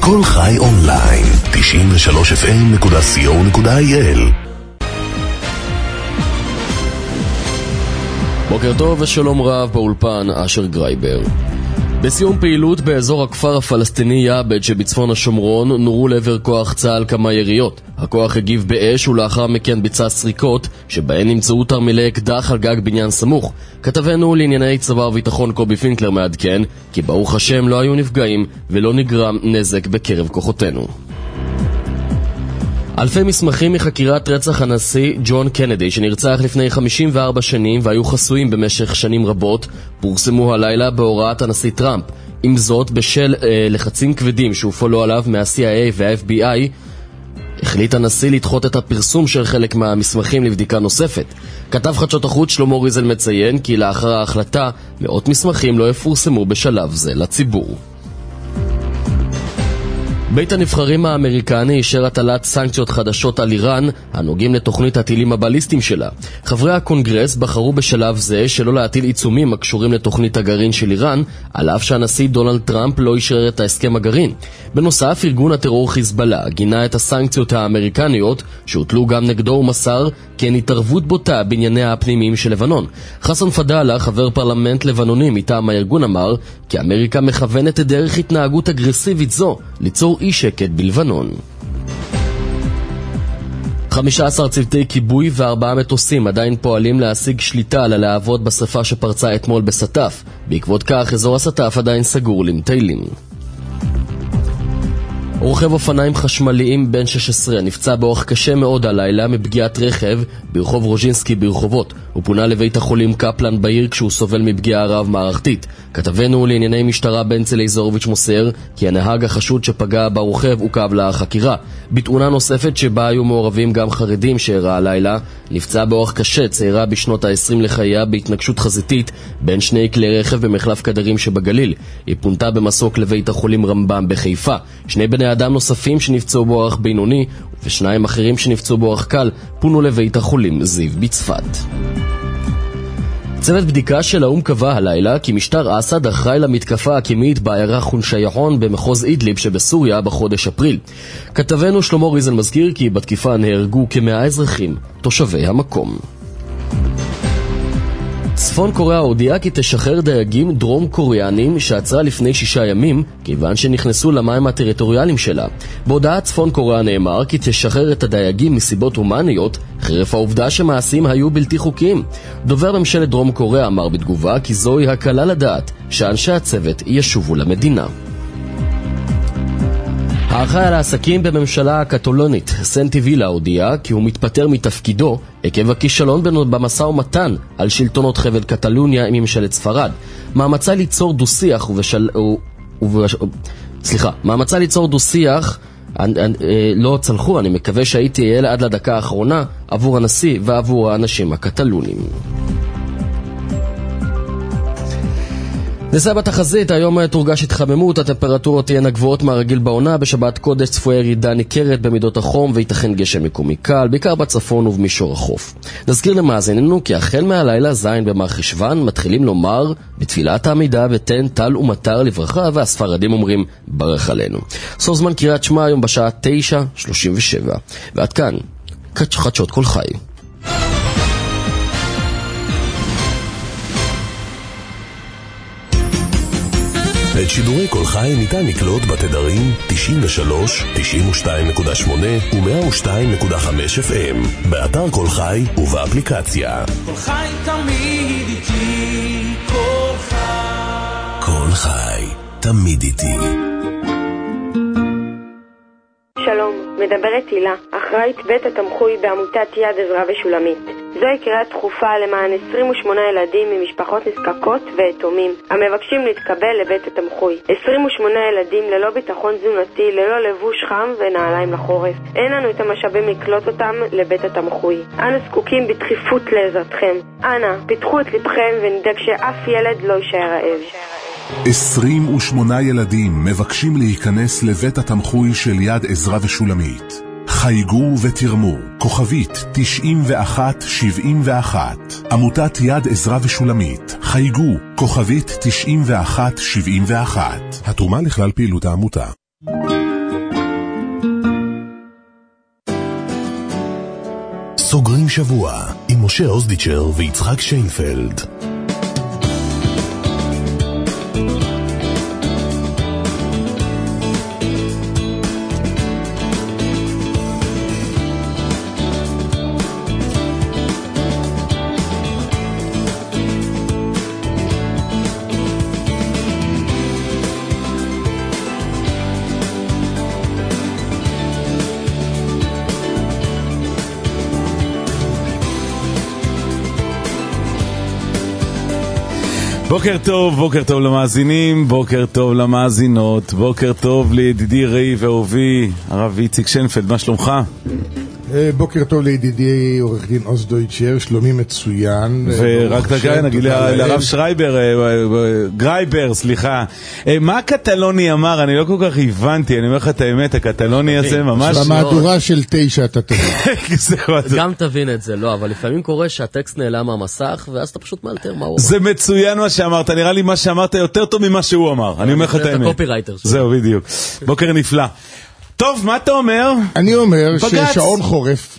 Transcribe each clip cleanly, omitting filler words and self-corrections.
כל חי אונליין, 93fm.co.il. בוקר טוב ושלום רב, באולפן אשר גרייבר. בסיום פעילות באזור הכפר הפלסטיני יעבד שבצפון השומרון נורו לעבר כוח צה"ל כמה יריות. הכוח הגיב באש ולאחר מכן ביצע סריקות שבהן נמצאו תרמילי אקדח על גג בניין סמוך. כתבנו לענייני צבא וביטחון קובי פינקלר מעדכן כי ברוך השם לא היו נפגעים ולא נגרם נזק בקרב כוחותינו. אלפי מסמכים מחקירת רצח הנשיא ג'ון קנדי שנרצח לפני 54 שנים והיו חסויים במשך שנים רבות פורסמו הלילה בהוראת הנשיא טראמפ. עם זאת, בשל לחצים כבדים שהופעלו עליו מה-CIA וה-FBI, החליט הנשיא לדחות את הפרסום של חלק מהמסמכים לבדיקה נוספת. כתב חדשות החוץ שלמה ריזל מציין כי לאחר ההחלטה מאות מסמכים לא יפורסמו בשלב זה לציבור. בית הנבחרים האמריקני אישר הטלת סנקציות חדשות על איראן הנוגעים לתוכנית הטילים הבליסטיים שלה. חברי הקונגרס בחרו בשלב זה שלא להטיל עיצומים הקשורים לתוכנית הגרעין של איראן, על אף שהנשיא דונלד טראמפ לא אישר את ההסכם הגרעין. בנוסף, ארגון הטרור חיזבאללה גינה את הסנקציות האמריקניות שהוטלו גם נגדו ומסר כי הן התערבות בוטה בענייניה הפנימיים של לבנון. חסן פדאלה, חבר פרלמנט לבנוני מטעם הארגון, אמר כי אמריקה מכוונת את דרך התנהגות אגרסיבית זו ליצור אי שקט בלבנון. 15 צוותי כיבוי ו4 מטוסים עדיין פועלים להשיג שליטה על הלהבות בשריפה שפרצה אתמול בסטף. בעקבות כך אזור הסטף עדיין סגור למטיילים. רוכב אופניים חשמליים בן 16 נפצע באורח קשה מאוד הלילה מפגיעת רכב ברחוב רוז'ינסקי ברחובות. הוא פונה לבית החולים קפלן בעיר כשהוא סובל מפגיעה רב מערכתית. כתבנו לענייני משטרה בנצל איזורוביץ' מוסר כי הנהג החשוד שפגע ברוכב עוכב לחקירה. בתאונה נוספת שבה היו מעורבים גם חרדים שאירעה הלילה, נפצע באורח קשה צעירה בשנות ה-20 לחייה בהתנגשות חזיתית בין שני כלי רכב במחלף קדרים שבגליל. היא פונתה במסוק לבית החולים רמב"ם בחיפה. שני בני אדם נוספים שנפצעו באורח בינוני ושניים אחרים שנפצעו באורח קל פונו לבית החולים זיו בצפת. צוות בדיקה של האום קבע הלילה כי משטר אסד אחראי למתקפה הקימית בעיירה חונשייחון במחוז אידליב שבסוריה בחודש אפריל. כתבנו שלמה ריזל מזכיר כי בתקיפה נהרגו כ100 אזרחים תושבי המקום. צפון קוריאה הודיעה כי תשחרר דייגים דרום קוריאנים שעצרה לפני 6 ימים כיוון שנכנסו למים הטריטוריאליים שלה. בהודעת צפון קוריאה נאמר כי תשחרר את הדייגים מסיבות הומניות חרף העובדה שמעשים היו בלתי חוקיים. דובר ממשלת דרום קוריאה אמר בתגובה כי זוהי הקלה לדעת שאנשי הצוות ישובו למדינה. האחראי על העסקים בממשלה הקטלונית, סנטי וילה, הודיע כי הוא מתפטר מתפקידו עקב הכישלון במשא ומתן על שלטונות חבל קטלוניה עם ממשלת ספרד. מאמצה ליצור דו-שיח לא צלחו. אני מקווה שהייתי יהיה עד לדקה האחרונה עבור הנשיא ועבור האנשים הקטלונים. נעשה בתחזית, היום תורגש התחממות, הטמפרטורות תהיינה גבוהות מהרגיל בעונה, בשבת קודש צפויה ירידה ניכרת במידות החום ויתכן גשם מקומי קל, בעיקר בצפון ובמישור החוף. נזכיר למאזיננו כי החל מהלילה זין במרחשוון מתחילים לומר בתפילת העמידה ותן טל ומטר לברכה, והספרדים אומרים ברך עלינו. סוף זמן קריאת שמע היום בשעה 9:37. ועד כאן, חדשות כל חי. את שידורי כל חי ניתן לקלוט בתדרים 93, 92.8 ו-102.5 FM, באתר כל חי ובאפליקציה. כל חי תמיד איתי, כל חי. כל חי תמיד איתי. שלום, מדברת הילה, אחראית בית התמחוי בעמותת יד עזרא ושולמית. זוהי קריאה דחופה למען 28 ילדים ממשפחות נזקקות ויתומים המבקשים להתקבל לבית התמחוי. 28 ילדים ללא ביטחון תזונתי, ללא לבוש חם ונעליים לחורף. אין לנו את המשאבים לקלוט אותם לבית התמחוי. אנו זקוקים בדחיפות לעזרתכם. אנא, פיתחו את לבכם ונדאג שאף ילד לא יישאר רעב. 28 ילדים מבקשים להיכנס לבית התמחוי של יד עזרא ושולמית. חייגו ותרמו, כוכבית 9171. עמותת יד עזרא ושולמית, חייגו, כוכבית 9171. התרומה לכלל פעילות העמותה. סוגרים שבוע עם משה אוזדיצ'ר ויצחק שיינפלד. בוקר טוב למאזינים, בוקר טוב למאזינות, בוקר טוב לידידי ראי ואהובי הרב איציק שיינפלד, מה שלומך? בוקר טוב לידידי עורך דין אוזדויצ'ר, שלומי מצוין. ורק תגע, נגיד לרב שרייבר, גרייבר, סליחה. מה הקטלוני אמר? אני לא כל כך הבנתי, אני אומר לך את האמת, הקטלוני הזה ממש... במהדורה של 9 אתה תבין. גם תבין את זה, לא, אבל לפעמים קורה שהטקסט נעלם מהמסך, ואז אתה פשוט מאלתר מה הוא אמר. זה מצוין מה שאמרת, נראה לי מה שאמרת יותר טוב ממה שהוא אמר. אני אומר לך את האמת. זהו, בדיוק. בוקר נפלא. טוב, מה אתה אומר? אני אומר ששעון חורף,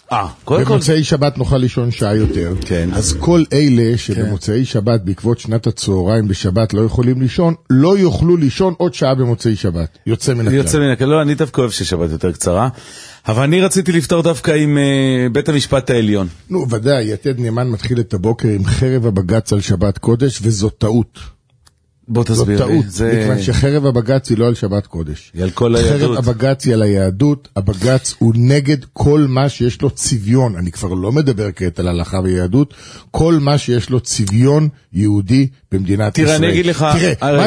במוצאי שבת נוכל לישון שעה יותר. אז כל אלה שבמוצאי שבת בעקבות שנת הצהריים בשבת לא יכולים לישון, לא יוכלו לישון עוד שעה במוצאי שבת. יוצא מן הכלל. יוצא מן הכלל. לא, אני דווקא אוהב ששבת יותר קצרה. אבל אני רציתי לפתור דווקא עם בית המשפט העליון. נו, ודאי, יתד נאמן מתחיל את הבוקר עם חרב הבג"ץ על שבת קודש, וזו טעות. בוא תסביר. זאת טעות, מכיוון שחרב הבג"ץ היא לא על שבת קודש. היא על כל היהדות. חרב הבג"ץ היא על היהדות, הבג"ץ הוא נגד כל מה שיש לו צביון, אני כבר לא מדבר כעת על הלכה ויהדות, כל מה שיש לו צביון יהודי במדינת ישראל. תראה, אני אגיד לך... תראה,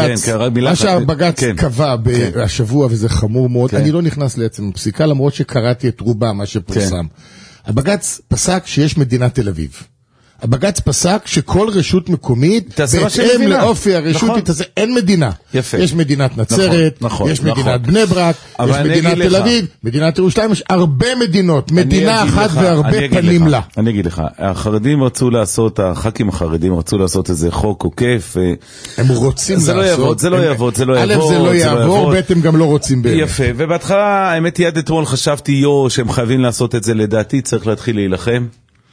מה שהבג"ץ קבע השבוע, וזה חמור מאוד, אני לא נכנס לעצם הפסיקה, למרות שקראתי את רובה, מה שפורסם. הבג"ץ פסק שיש מדינת תל אביב. הבג"ץ פסק שכל רשות מקומית, בהתאם לאופי הרשות, אין מדינה. יפה. יש מדינת נצרת, יש מדינת בני ברק, יש מדינת תל אביב, מדינת ירושלים, יש הרבה מדינות, מדינה אחת והרבה פנים לה. אני אגיד לך, החרדים רצו לעשות, הח"כים החרדים רצו לעשות איזה חוק עוקף. הם רוצים לעשות. זה לא יעבוד. א' זה לא יעבור, ב' הם גם לא רוצים באמת. יפה, ובהתחלה, האמת יד אתמול חשבתי שהם חייבים לעשות את זה, לדעתי צריך להתחיל להילחם.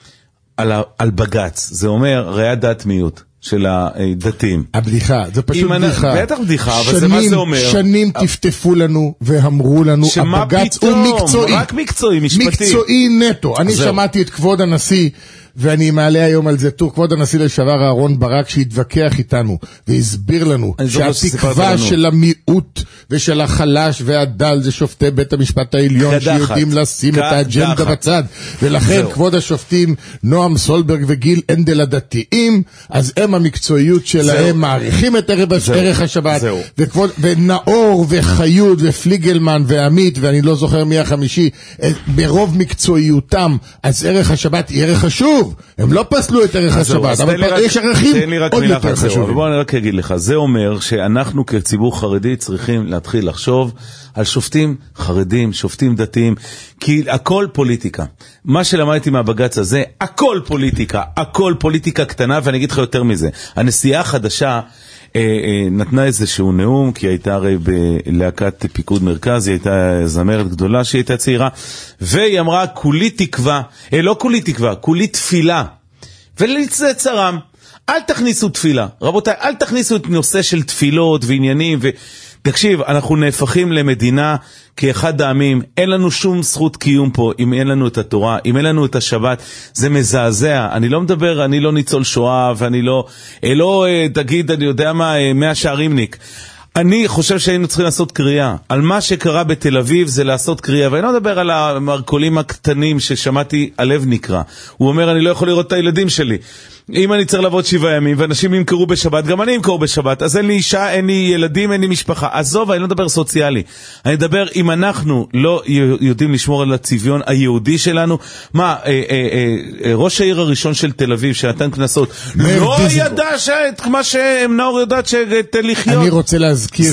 על בג"ץ, זה אומר ראייה דעת מיעוט של הדתיים. הבדיחה, זה פשוט בדיחה. בטח בדיחה, אבל זה מה זה אומר. שנים תפטפו לנו ואמרו לנו, הבג"ץ הוא מקצועי. רק מקצועי, משפטי. מקצועי נטו. אני שמעתי את כבוד הנשיא, ואני מעלה היום על זה טור, כבוד הנשיא לשעבר אהרון ברק, שהתווכח איתנו, והסביר לנו שהתקווה של המיעוט ושל החלש והדל זה שופטי בית המשפט העליון, שיודעים לשים את האג'נדה בצד. ולכן כבוד השופטים נועם סולברג וגיל אנדל הדתיים, אז הם המקצועיות שלהם מעריכים את ערך השבת, ונאור וחיות ופליגלמן ועמית, ואני לא זוכר מי החמישי, ברוב מקצועיותם, אז ערך השבת היא ערך חשוב. הם לא פסלו את ערך השבת, אבל יש ערכים עוד יותר חשובים. בוא אני רק אגיד לך, זה אומר שאנחנו כציבור חרדי צריכים להתחיל לחשוב על שופטים חרדים, שופטים דתיים, כי הכל פוליטיקה. מה שלמדתי מהבג"ץ הזה, הכל פוליטיקה, הכל פוליטיקה קטנה, ואני אגיד לך יותר מזה. הנשיאה החדשה נתנה איזשהו נאום, כי היא הייתה הרי בלהקת פיקוד מרכז, היא הייתה זמרת גדולה שהיא הייתה צעירה, והיא אמרה, כולי תקווה, לא כולי תקווה, כולי תפילה, ולצד צרם, אל תכניסו תפילה, רבותיי, אל תכניסו את נושא של תפילות ועניינים, תקשיב, אנחנו נהפכים למדינה כאחד העמים, אין לנו שום זכות קיום פה, אם אין לנו את התורה, אם אין לנו את השבת, זה מזעזע. אני לא מדבר, אני לא ניצול שואה, ואני לא תגיד, אני יודע מה, 100 שערימניק. אני חושב שהיינו צריכים לעשות קריאה. על מה שקרה בתל אביב זה לעשות קריאה, ואני לא מדבר על המרקולים הקטנים ששמעתי, הלב נקרא. הוא אומר, אני לא יכול לראות את הילדים שלי. אם אני צריך לעבוד 7 ימים, ואנשים ימכרו בשבת, גם אני אמכור בשבת, אז אין לי אישה, אין לי ילדים, אין לי משפחה. עזוב, אני לא מדבר סוציאלי. אני מדבר, אם אנחנו לא יודעים לשמור על הצביון היהודי שלנו, מה, ראש העיר הראשון של תל אביב, שנתן כנסות, לא ידע מה שנאור יודעת לחיות. אני רוצה להזכיר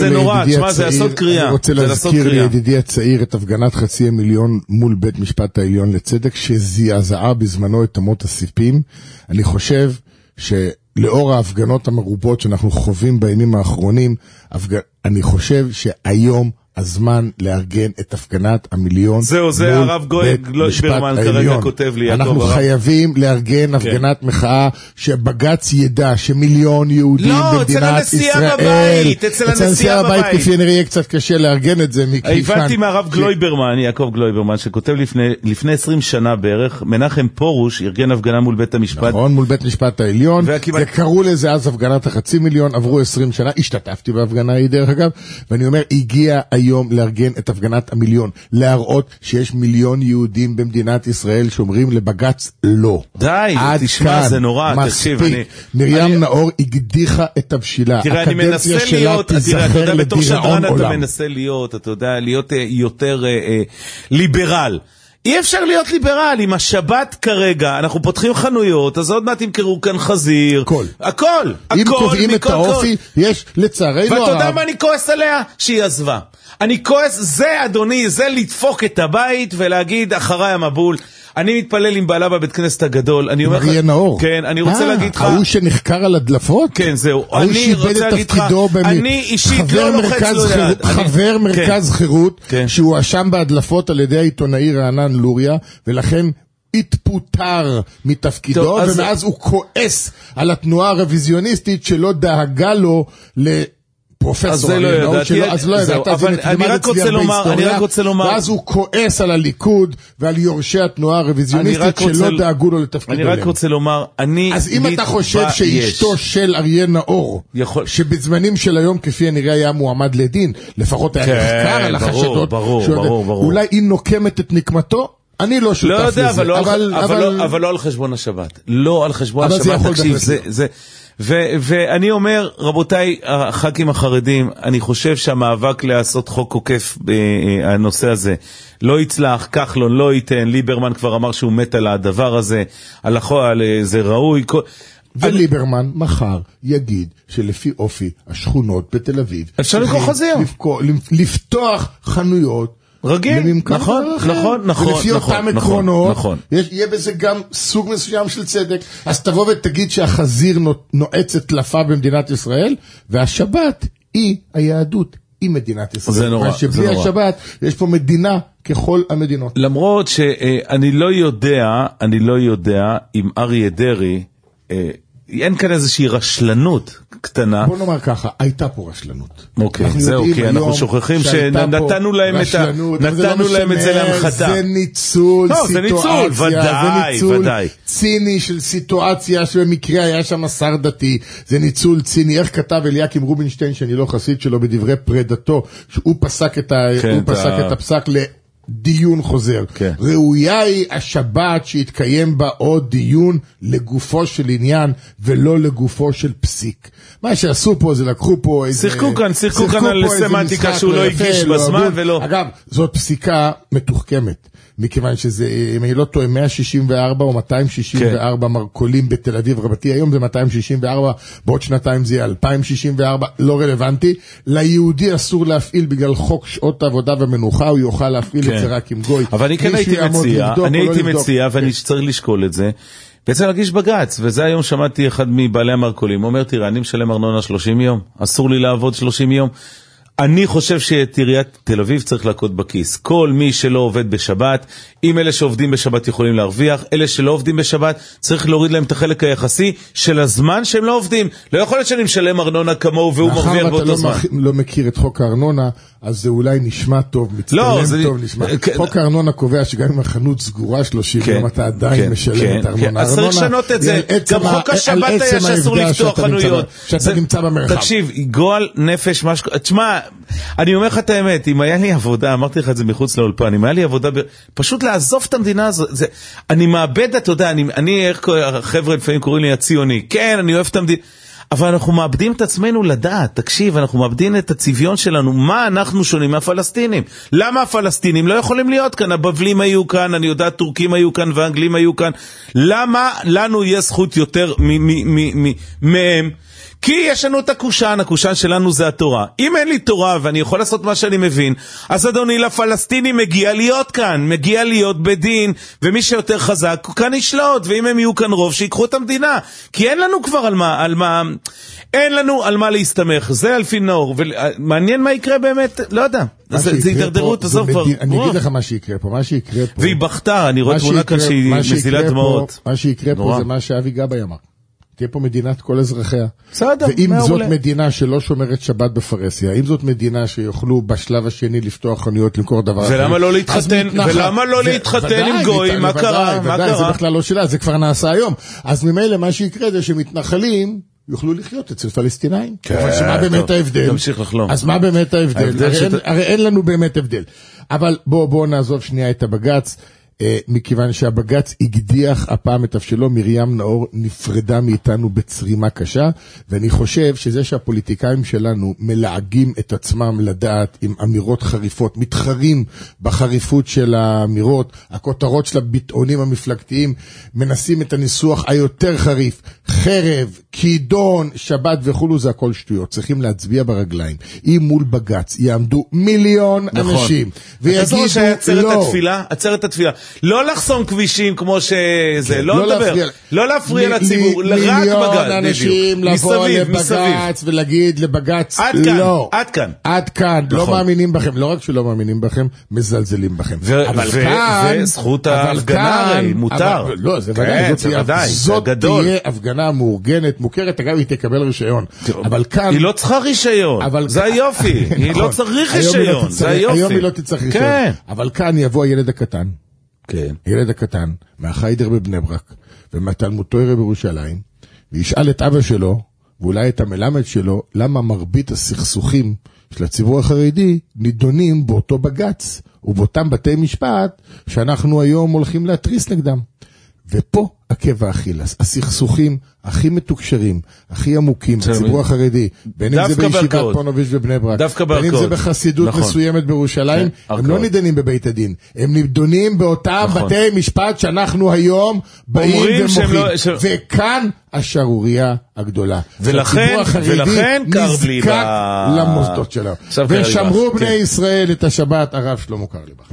לידידי הצעיר את הפגנת 500,000 מול בית משפט העליון לצדק, שזעזעה בזמנו את אמות הסיפים. אני חושב שלאור ההפגנות המרובות שאנחנו חווים בימים האחרונים, אני חושב שהיום הזמן לארגן את הפגנת המיליון. זהו, זה הרב גלויברמן כרגע כותב לי. אנחנו חייבים לארגן הפגנת מחאה שבג"ץ ידע שמיליון יהודים במדינת ישראל, אצל הנשיא בבית, כפי נראה יהיה קצת קשה לארגן את זה. הבנתי מהרב גלויברמן, יעקב גלויברמן, שכותב לפני 20 שנה בערך, מנחם פורוש ארגן הפגנה מול בית המשפט. נכון, מול בית המשפט העליון, וקראו לזה אז הפגנת החצי מיליון, עברו 20 שנה, השתתפתי בהפגנה היא דרך אגב, ואני אומר, הגיע היום לארגן את הפגנת המיליון, להראות שיש מיליון יהודים במדינת ישראל שאומרים לבג"ץ לא. די, תשמע, זה נורא, תקשיב. מרים נאור הגדיחה את הבשילה. תראה, אני מנסה להיות, אתה יודע, בתור שדרן אתה מנסה להיות, אתה יודע, להיות יותר ליברל. אי אפשר להיות ליברל, עם השבת כרגע, אנחנו פותחים חנויות, אז עוד מעט ימכרו כאן חזיר. הכל. אם קובעים את האופי, יש לצערנו הרב. ואתה יודע מה אני כועס עליה? שהיא עזבה. אני כועס, זה אדוני, זה לדפוק את הבית ולהגיד אחריי המבול. אני מתפלל עם בעלה בבית כנסת הגדול. מריה נאור. כן, אני רוצה להגיד לך. ההוא שנחקר על הדלפות? כן, זהו. אני רוצה להגיד לך, אני אישית לא לוחץ לו יד. חבר מרכז חירות, שהוא אשם בהדלפות על ידי העיתונאי רענן לוריה, ולכן התפוטר מתפקידו, ומאז הוא כועס על התנועה הרוויזיוניסטית שלא דאגה לו פרופסור, אז לא ידעת, אבל אני רק רוצה לומר, ואז הוא כועס על הליכוד ועל יורשי התנועה הרוויזיוניסטית שלא דאגו לו לתפקיד עליהם. אני רק רוצה לומר, אז אם אתה חושב שאשתו של אריה נאור, שבזמנים של היום כפי הנראה היה מועמד לדין, לפחות היה נחקר על החשדות, אולי היא נוקמת את נקמתו, אני לא שותף לזה. לא יודע, אבל לא על חשבון השבת. לא על חשבון השבת, תקשיב, זה... ואני אומר, רבותיי, הח"כים החרדים, אני חושב שהמאבק לעשות חוק עוקף הנושא הזה לא יצלח, כחלון לא ייתן, ליברמן כבר אמר שהוא מת על הדבר הזה, על זה ראוי. וליברמן מחר יגיד שלפי אופי השכונות בתל אביב, אפשר לקרוא חזיר. לפתוח חנויות, רגיל, נכון. ולפי אותם עקרונות, יהיה בזה גם סוג מסוים של צדק. אז תבוא ותגיד שהחזיר נועצת טלפה במדינת ישראל, והשבת היא היהדות, היא מדינת ישראל. זה נורא, זה שבלי השבת יש פה מדינה ככל המדינות. למרות שאני לא יודע אם אריה דרעי, אין כאן איזושהי רשלנות קטנה. בוא נאמר ככה, הייתה פה רשלנות. אוקיי, זהו, כי אנחנו שוכחים שנתנו להם את זה להנחתה. זה ניצול סיטואציה, זה ניצול ציני של סיטואציה שבמקרה היה שם שר דתי, זה ניצול ציני. איך כתב אליקים רובינשטיין, שאני לא חסיד שלו, בדברי פרדתו, שהוא פסק את הפסק דיון חוזר. ראויה היא השבת שהתקיים בה עוד דיון לגופו של עניין ולא לגופו של פסיק. מה שעשו פה זה לקחו פה איזה... שיחקו כאן על סמנטיקה שהוא לא הגיש בזמן ולא... אגב, זאת פסיקה מתוחכמת. מכיוון שזה, אם אני לא טועה, 164 או 264 מרקולים בתל אביב רבתי, היום זה 264, בעוד שנתיים זה יהיה 2064, לא רלוונטי. ליהודי אסור להפעיל בגלל חוק שעות העבודה ומנוחה, הוא יוכל להפעיל את זה רק עם גוי. אבל אני כן הייתי מציע, ואני צריך לשקול את זה, בעצם להגיש בגץ, וזה היום שמעתי אחד מבעלי המרקולים, אומר, תראה, אני משלם ארנונה 30 יום, אסור לי לעבוד 30 יום, אני חושב שאת עיריית תל אביב צריך להכות בכיס. כל מי שלא עובד בשבת, אם אלה שעובדים בשבת יכולים להרוויח, אלה שלא עובדים בשבת, צריך להוריד להם את החלק היחסי של הזמן שהם לא עובדים. לא יכול להיות שאני משלם ארנונה כמוהו והוא מרוויח באותו זמן. מאחר ואתה לא מכיר את חוק הארנונה, אז זה אולי נשמע טוב, מצטלם טוב, נשמע. חוק הארנונה קובע שגם אם החנות סגורה 30 יום, אתה עדיין משלם את הארנונה. אז צריך לשנות את זה. גם חוק השבת היה שאסור לפתוח חנויות. שאתה נמצא במרחב. תקשיב, גועל נפש, תשמע, אני אומר לך את האמת, אם היה לי עבודה, אמרתי לך את זה מחוץ לאולפן, אם היה לי עבודה, פשוט לעזוב את המדינה הזאת, אני מאבד, אתה יודע, איך החבר'ה לפעמים קוראים לי הציוני, כן, אני אוהב את המדינה, אבל אנחנו מאבדים את עצמנו לדעת, תקשיב, אנחנו מאבדים את הצביון שלנו, מה אנחנו שונים מהפלסטינים? למה הפלסטינים לא יכולים להיות כאן? הבבלים היו כאן, אני יודע, טורקים היו כאן והאנגלים היו כאן, למה לנו יש זכות יותר מהם? כי יש לנו את הקושן, הקושן שלנו זה התורה. אם אין לי תורה ואני יכול לעשות מה שאני מבין, אז אדוני, לפלסטיני מגיע להיות כאן, מגיע להיות בדין, ומי שיותר חזק כאן ישלוט, ואם הם יהיו כאן רוב, שיקחו את המדינה. כי אין לנו כבר אין לנו על מה להסתמך, זה אלפי נאור, ומעניין מה יקרה באמת, לא יודע, זה ידרדרות, תעזוב כבר. אני אגיד לך מה שיקרה פה, והיא בכתה, אני רואה תמונה כאן שהיא מזילת דמעות. מה שיקרה פה זה מה שאבי גבאי אמר. תהיה פה מדינת כל אזרחיה. בסדר, ואם זאת מדינה שלא שומרת שבת בפרסיה, אם זאת מדינה שיוכלו בשלב השני לפתוח חנויות, למכור דבר אחר. ולמה לא להתחתן עם גויים? מה קרה? זה בכלל לא שאלה, זה כבר נעשה היום. אז ממילא מה שיקרה זה שמתנחלים יוכלו לחיות אצל פלסטינאים. אבל שמה באמת ההבדל? תמשיך לחלום. אז מה באמת ההבדל? הרי אין לנו באמת הבדל. אבל בואו נעזוב שנייה את הבג"ץ. מכיוון שהבג"ץ הגדיח הפעם את אבשלום, מרים נאור נפרדה מאיתנו בצרימה קשה, ואני חושב שזה שהפוליטיקאים שלנו מלעגים את עצמם לדעת עם אמירות חריפות, מתחרים בחריפות של האמירות, הכותרות של הביטאונים המפלגתיים, מנסים את הניסוח היותר חריף, חרב, כידון, שבת וכולו, זה הכל שטויות. צריכים להצביע ברגליים. אם מול בג"ץ יעמדו מיליון אנשים, ויגידו לא. עצרת התפילה. לא לחסום כבישים כמו שזה, לא לדבר, לא להפריע לציבור, רק בג"ץ. מיליון אנשים לבוא לבג"ץ ולהגיד לבג"ץ לא. עד כאן, לא מאמינים בכם, לא רק שלא מאמינים בכם, מזלזלים בכם. וזכות ההפגנה הרי מותר. לא, זה ודאי, זאת תהיה הפגנה מאורגנת, מוכרת, אגב היא תקבל רישיון. אבל כאן... היא לא צריכה רישיון, זה היופי, היא לא צריך רישיון, זה היופי. היום היא לא תצטרך רישיון, אבל כאן יבוא הילד הקטן. כן. ילד הקטן, מהחיידר בבני ברק, ומתלמוד תורה בירושלים, וישאל את אבא שלו, ואולי את המלמד שלו, למה מרבית הסכסוכים של הציבור החרדי נידונים באותו בג"ץ, ובאותם בתי משפט, שאנחנו היום הולכים להתריס נגדם. ופה עקב האכילס, הסכסוכים הכי מתוקשרים, הכי עמוקים, בציבור החרדי, בין אם זה בישיבת פונוביץ' בבני ברק, בין אם זה בחסידות מסוימת בירושלים, הם לא נידונים בבית הדין, הם נידונים באותם בתי משפט שאנחנו היום באים ומוחים, וכאן השערוריה הגדולה. ולכן נזקק למוסדות שלנו. ושמרו בני ישראל את השבת, הרב שלמה קרליבך.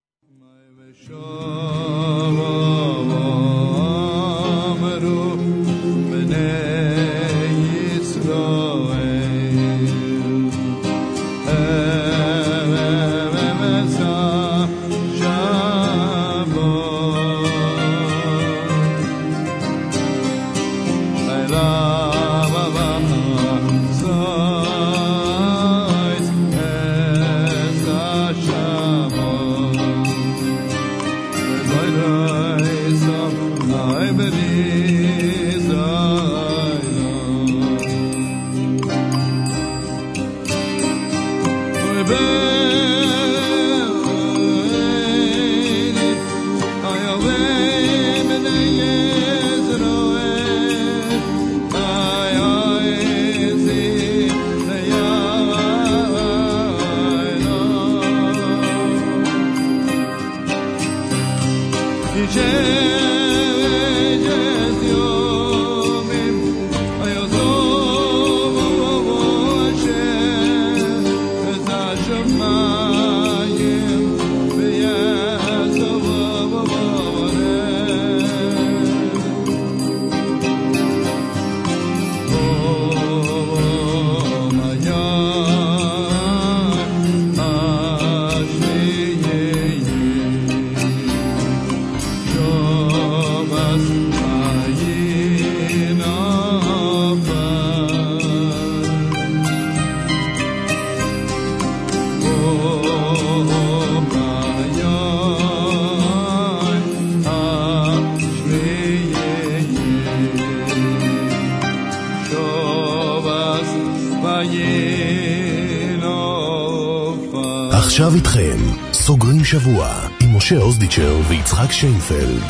עכשיו איתכם, סוגרים שבוע עם משה אוזדיצ'ר ויצחק שיינפלד.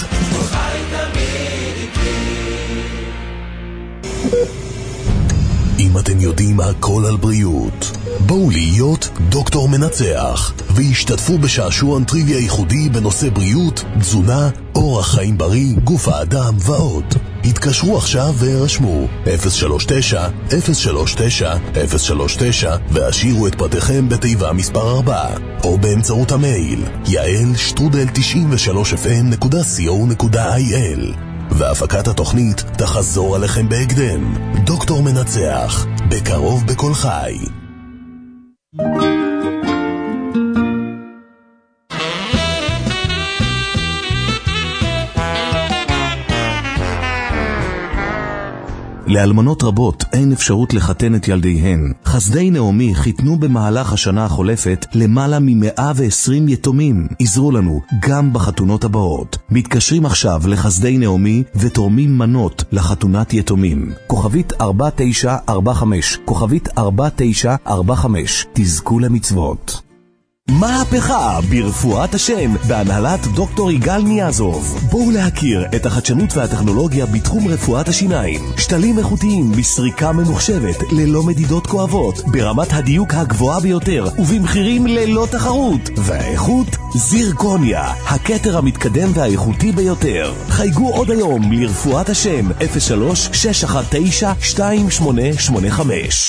אם אתם יודעים הכל על בריאות, בואו להיות דוקטור מנצח והשתתפו בשעשועון טריוויה ייחודי בנושא בריאות, תזונה, אורח חיים בריא, גוף האדם ועוד. התקשרו עכשיו והירשמו 039-039-039 והשאירו את פרטיכם בתיבה מספר 4 או באמצעות המייל yael@93fm.co.il והפקת התוכנית תחזור עליכם בהקדם. דוקטור מנצח, בקרוב בכל חי. לאלמנות רבות אין אפשרות לחתן את ילדיהן. חסדי נעמי חיתנו במהלך השנה החולפת למעלה מ120 יתומים. עזרו לנו גם בחתונות הבאות. מתקשרים עכשיו לחסדי נעמי ותורמים מנות לחתונת יתומים. כוכבית 4945, כוכבית 4945. תזכו למצוות. מהפכה ברפואת השם בהנהלת דוקטור יגאל ניאזוב. בואו להכיר את החדשנות והטכנולוגיה בתחום רפואת השיניים. שתלים איכותיים בסריקה ממוחשבת ללא מדידות כואבות, ברמת הדיוק הגבוהה ביותר ובמחירים ללא תחרות. והאיכות זירקוניה, הכתר המתקדם והאיכותי ביותר. חייגו עוד היום לרפואת השם 03-619-2885.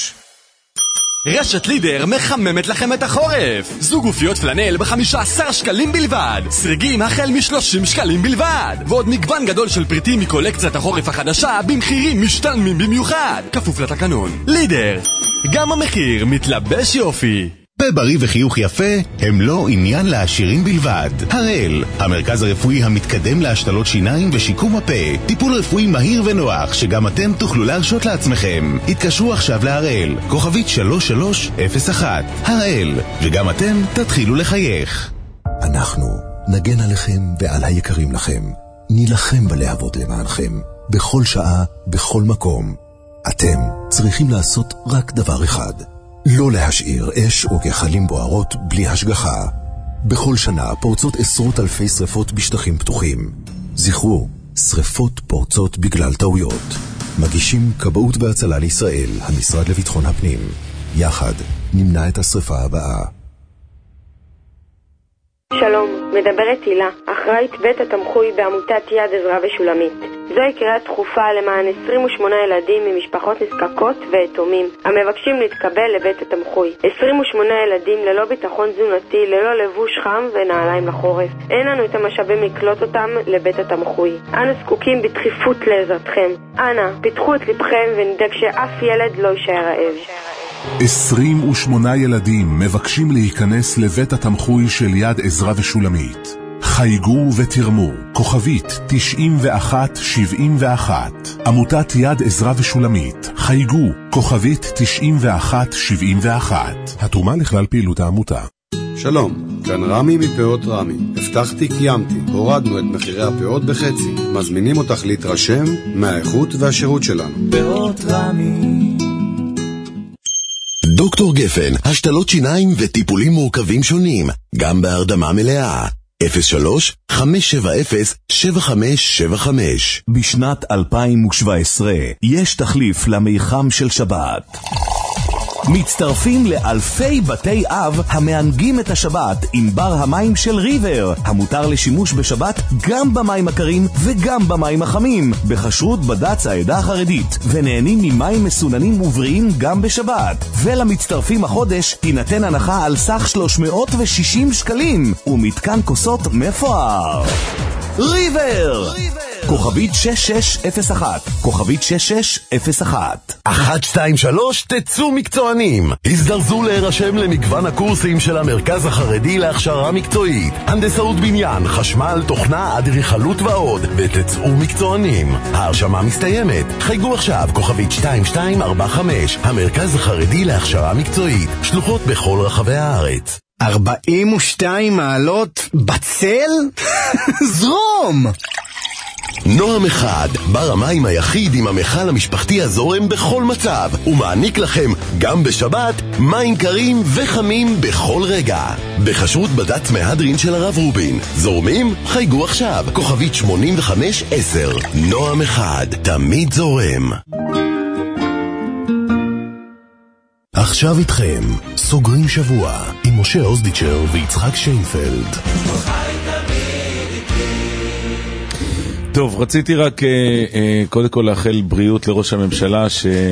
רשת לידר מחממת לכם את החורף. זוג גופיות פלנל ב15 שקלים בלבד, סרגים החל מ30 שקלים בלבד, ועוד מגוון גדול של פריטים מקולקציית החורף החדשה במחירים משתלמים במיוחד, כפוף לתקנון. לידר, גם המחיר מתלבש יופי. פה בריא וחיוך יפה הם לא עניין לעשירים בלבד. הראל, המרכז הרפואי המתקדם להשתלות שיניים ושיקום הפה. טיפול רפואי מהיר ונוח שגם אתם תוכלו להרשות לעצמכם. התקשרו עכשיו להראל, כוכבית 3301. הראל, וגם אתם תתחילו לחייך. אנחנו נגן עליכם ועל היקרים לכם. נילחם בלהבות למענכם. בכל שעה, בכל מקום. אתם צריכים לעשות רק דבר אחד. לא להשאיר אש או גחלים בוערות בלי השגחה. בכל שנה פורצות עשרות אלפי שריפות בשטחים פתוחים. זכרו, שריפות פורצות בגלל טעויות. מגישים כבאות והצלה לישראל, המשרד לביטחון הפנים. יחד נמנע את השריפה הבאה. שלום, מדברת הילה, אחראית בית התמחוי בעמותת יד עזרא ושולמית. זוהי קריאה דחופה למען 28 ילדים ממשפחות נזקקות ויתומים המבקשים להתקבל לבית התמחוי. 28 ילדים ללא ביטחון תזונתי, ללא לבוש חם ונעליים לחורף. אין לנו את המשאבים לקלוט אותם לבית התמחוי. אנו זקוקים בדחיפות לעזרתכם. אנא, פיתחו את לבכם ונדאג שאף ילד לא יישאר רעב. 28 ילדים מבקשים להיכנס לבית התמחוי של יד עזרא ושולמית. חייגו ותרמו, כוכבית 9171. עמותת יד עזרא ושולמית. חייגו, כוכבית 9171. התרומה לכלל פעילות העמותה. שלום, כאן רמי מפאות רמי. הבטחתי, קיימתי. הורדנו את מחירי הפאות בחצי. מזמינים אותך להתרשם מהאיכות והשירות שלנו. פאות רמי. דוקטור גפן, השתלות שיניים וטיפולים מורכבים שונים, גם בהרדמה מלאה. 03-570-7575. בשנת 2017 יש תחליף למיחם של שבת. מצטרפים לאלפי בתי אב המענגים את השבת עם בר המים של ריבר, המותר לשימוש בשבת גם במים הקרים וגם במים החמים, בכשרות בד"ץ העדה החרדית, ונהנים ממים מסוננים ובריאים גם בשבת. ולמצטרפים החודש תינתן הנחה על סך 360 שקלים ומתקן כוסות מפואר. ריבר! כוכבית 6601, כוכבית 6601. 1, 2, 3, תצאו מקצוענים. הזדרזו להירשם למגוון הקורסים של המרכז החרדי להכשרה מקצועית, הנדסאות בניין, חשמל, תוכנה, אדריכלות ועוד, ותצאו מקצוענים. ההרשמה מסתיימת. חייגו עכשיו, כוכבית 2245, המרכז החרדי להכשרה מקצועית, שלוחות בכל רחבי הארץ. 42 מעלות בצל? זרום! נועם אחד, בר המים היחיד עם המכל המשפחתי הזורם בכל מצב, ומעניק לכם גם בשבת מים קרים וחמים בכל רגע. בכשרות בד"ץ מהדרין של הרב רובין. זורמים? חייגו עכשיו, כוכבית 8510. נועם אחד, תמיד זורם. עכשיו איתכם, סוגרים שבוע עם משה אוזדיצ'ר ויצחק שיינפלד. טוב, רציתי רק קודם כל לאחל בריאות לראש הממשלה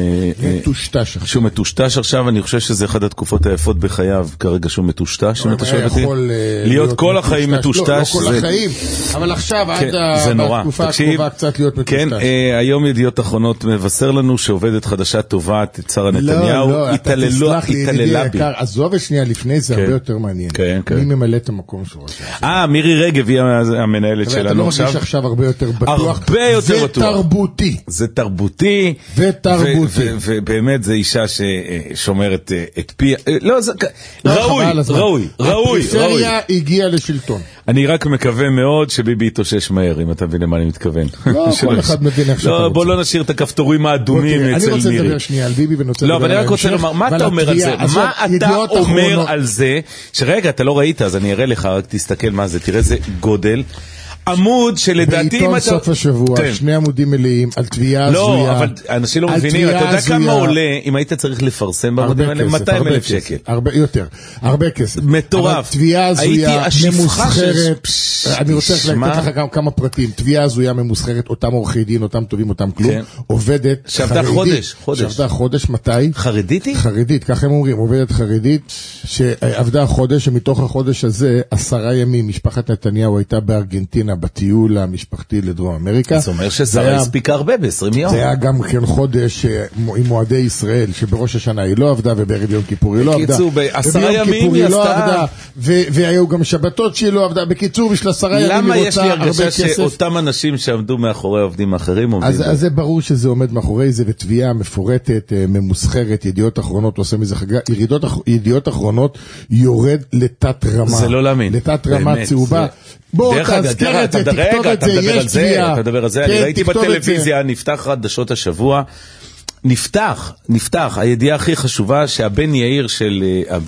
שהוא מטושטש עכשיו. אני חושב שזה אחד התקופות היפות בחייו כרגע שהוא מטושטש. להיות כל החיים מטושטש. לא כל החיים, אבל עכשיו עד התקופה הקרובה קצת להיות מטושטש. כן, היום ידיעות אחרונות מבשר לנו שעובדת חדשה טובה את שרה נתניהו. לא, אתה תסלח לי ידידי יקר, עזוב השנייה לפני זה הרבה יותר מעניין. מי ממלא את המקום שלו? מירי רגב היא המנהלת שלנו עכשיו. אתה לא מרגיש עכשיו הרבה יותר בטוח? הרבה יותר בטוח. תרבותי. זה תרבותי. ותרבותי. ובאמת זה אישה ששומרת את פי... לא, זה ראוי. הפריפריה הגיעה לשלטון. אני רק מקווה מאוד שביבי יתאושש מהר, אם אתה מבין למה אני מתכוון. לא, כל אחד מבין איך שאתה רוצה. בוא לא נשאיר את הכפתורים האדומים אצל מירי. אני רוצה לדבר שנייה על ביבי ונוצא לדבר על ההמשך. לא, אבל אני רק רוצה לומר, מה אתה אומר על זה? מה אתה אומר על זה? שרגע, אתה לא ראית, אז אני אראה לך, רק תסתכל מה זה, תראה איזה גודל. עמוד שלדעתי... בעיתון סוף השבוע, 2 עמודים מלאים, על תביעה הזויה. לא, אבל אנשים לא מבינים, אתה יודע כמה עולה, אם היית צריך לפרסם בעמודים האלה, 200,000 שקל. הרבה כסף. מטורף. אבל תביעה הזויה ממוסחרת, אני רוצה לתת לך כמה פרטים, תביעה הזויה ממוסחרת, אותם עורכי דין, אותם טובים, אותם כלום, עובדת חרדית. שעבדה חודש, מתי? חרדית היא? חרדית, כך הם אומרים, עובדת חרדית, שעבדה חודש, שמתוך החודש הזה, 10 ימים, משפחת נתניהו הייתה בארגנטינה, בטיול המשפחתי לדרום אמריקה. זאת אומרת ששרה הספיקה הרבה ב-20 יום. זה היה גם כן חודש עם מועדי ישראל, שבראש השנה היא לא עבדה, ובערב יום כיפור היא לא עבדה. בקיצור, ב10 ימים היא עשתה. והיו גם שבתות שהיא לא עבדה. בקיצור, בשביל 10 ימים היא רוצה הרבה כסף. למה יש לי הרגשה שאותם אנשים שעמדו מאחורי העובדים האחרים עומדים? אז זה ברור שזה עומד מאחורי זה, ותביעה מפורטת, ממוסחרת, ידיעות אחרונות, עושה מזה חגה. ידיעות אחרונות יורד לתת רמה. זה לא להאמין. לתת רמה צהובה. בוא, תזכר את זה, תכתוב את זה, יש תביעה. אתה מדבר על זה, אני ראיתי בטלוויזיה, נפתח חדשות השבוע, נפתח, הידיעה הכי חשובה שהבן יאיר של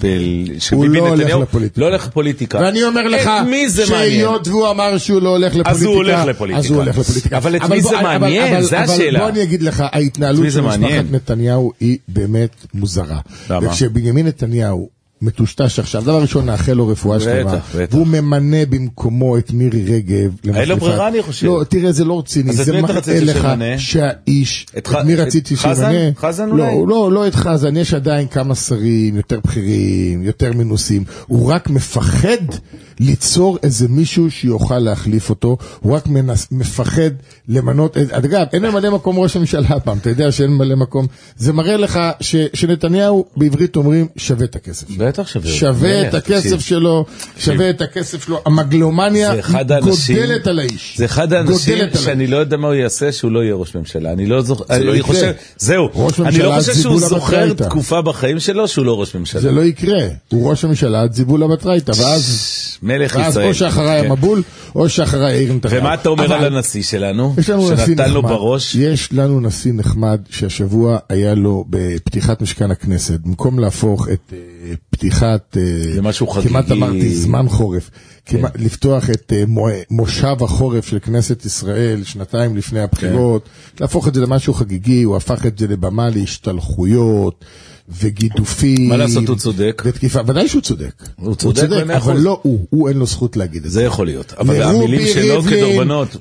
ביבי נתניהו לא הולך לפוליטיקה. ואני אומר לך, שהיות והוא אמר שהוא לא הולך לפוליטיקה, אז הוא הולך לפוליטיקה. אבל את מי זה מעניין? זה השאלה. אבל בוא אני אגיד לך, ההתנהלות של משפחת נתניהו היא באמת מוזרה. וכשבנימין נתניהו מטושטש עכשיו, דבר ראשון נאחל לו רפואה שלמה, והוא ממנה במקומו את מירי רגב. אין לו ברירה אני חושב. לא, תראה, זה לא רציני, זה מראה לך שהאיש, את מי רציתי שימנה? חזן אולי? לא את חזן, יש עדיין כמה שרים יותר בכירים, יותר מנוסים, הוא רק מפחד ליצור איזה מישהו שיוכל להחליף אותו, הוא רק מפחד למנות, אגב, אין ממלא מקום ראש הממשלה הפעם, אתה יודע שאין ממלא מקום, זה מראה לך שנתניהו בעברית אומרים שווה את הכסף שלו. בטח שווה את הכסף שלו, שווה את הכסף שלו, המגלומניה גודלת על האיש. זה אחד האנשים שאני לא יודע מה הוא יעשה שהוא לא יהיה ראש ממשלה, אני לא זוכר, אני חושב, זהו, אני לא חושב שהוא זוכר תקופה בחיים שלו שהוא לא ראש ממשלה. זה לא יקרה, הוא ראש הממשלה, זיבולה בטרייטה, ואז מלך ישראל. או שאחריי המבול, או שאחריי העיר נתניהו. ומה אתה אומר על הנשיא שלנו? שנתן לו בראש? יש לנו נשיא נחמד שהשבוע היה לו בפתיחת משכן הכנסת, במקום להפוך את פתיחת, כמעט אמרתי זמן חורף, לפתוח את מושב החורף של כנסת ישראל, 2 לפני הבחירות, להפוך את זה למשהו חגיגי, הוא הפך את זה לבמה להשתלחויות, וגידופים. מה לעשות, הוא צודק? ותקיפה, ודאי שהוא צודק. הוא צודק, אבל לא הוא אין לו זכות להגיד את זה. זה יכול להיות. אבל המילים שלו כדורבנות.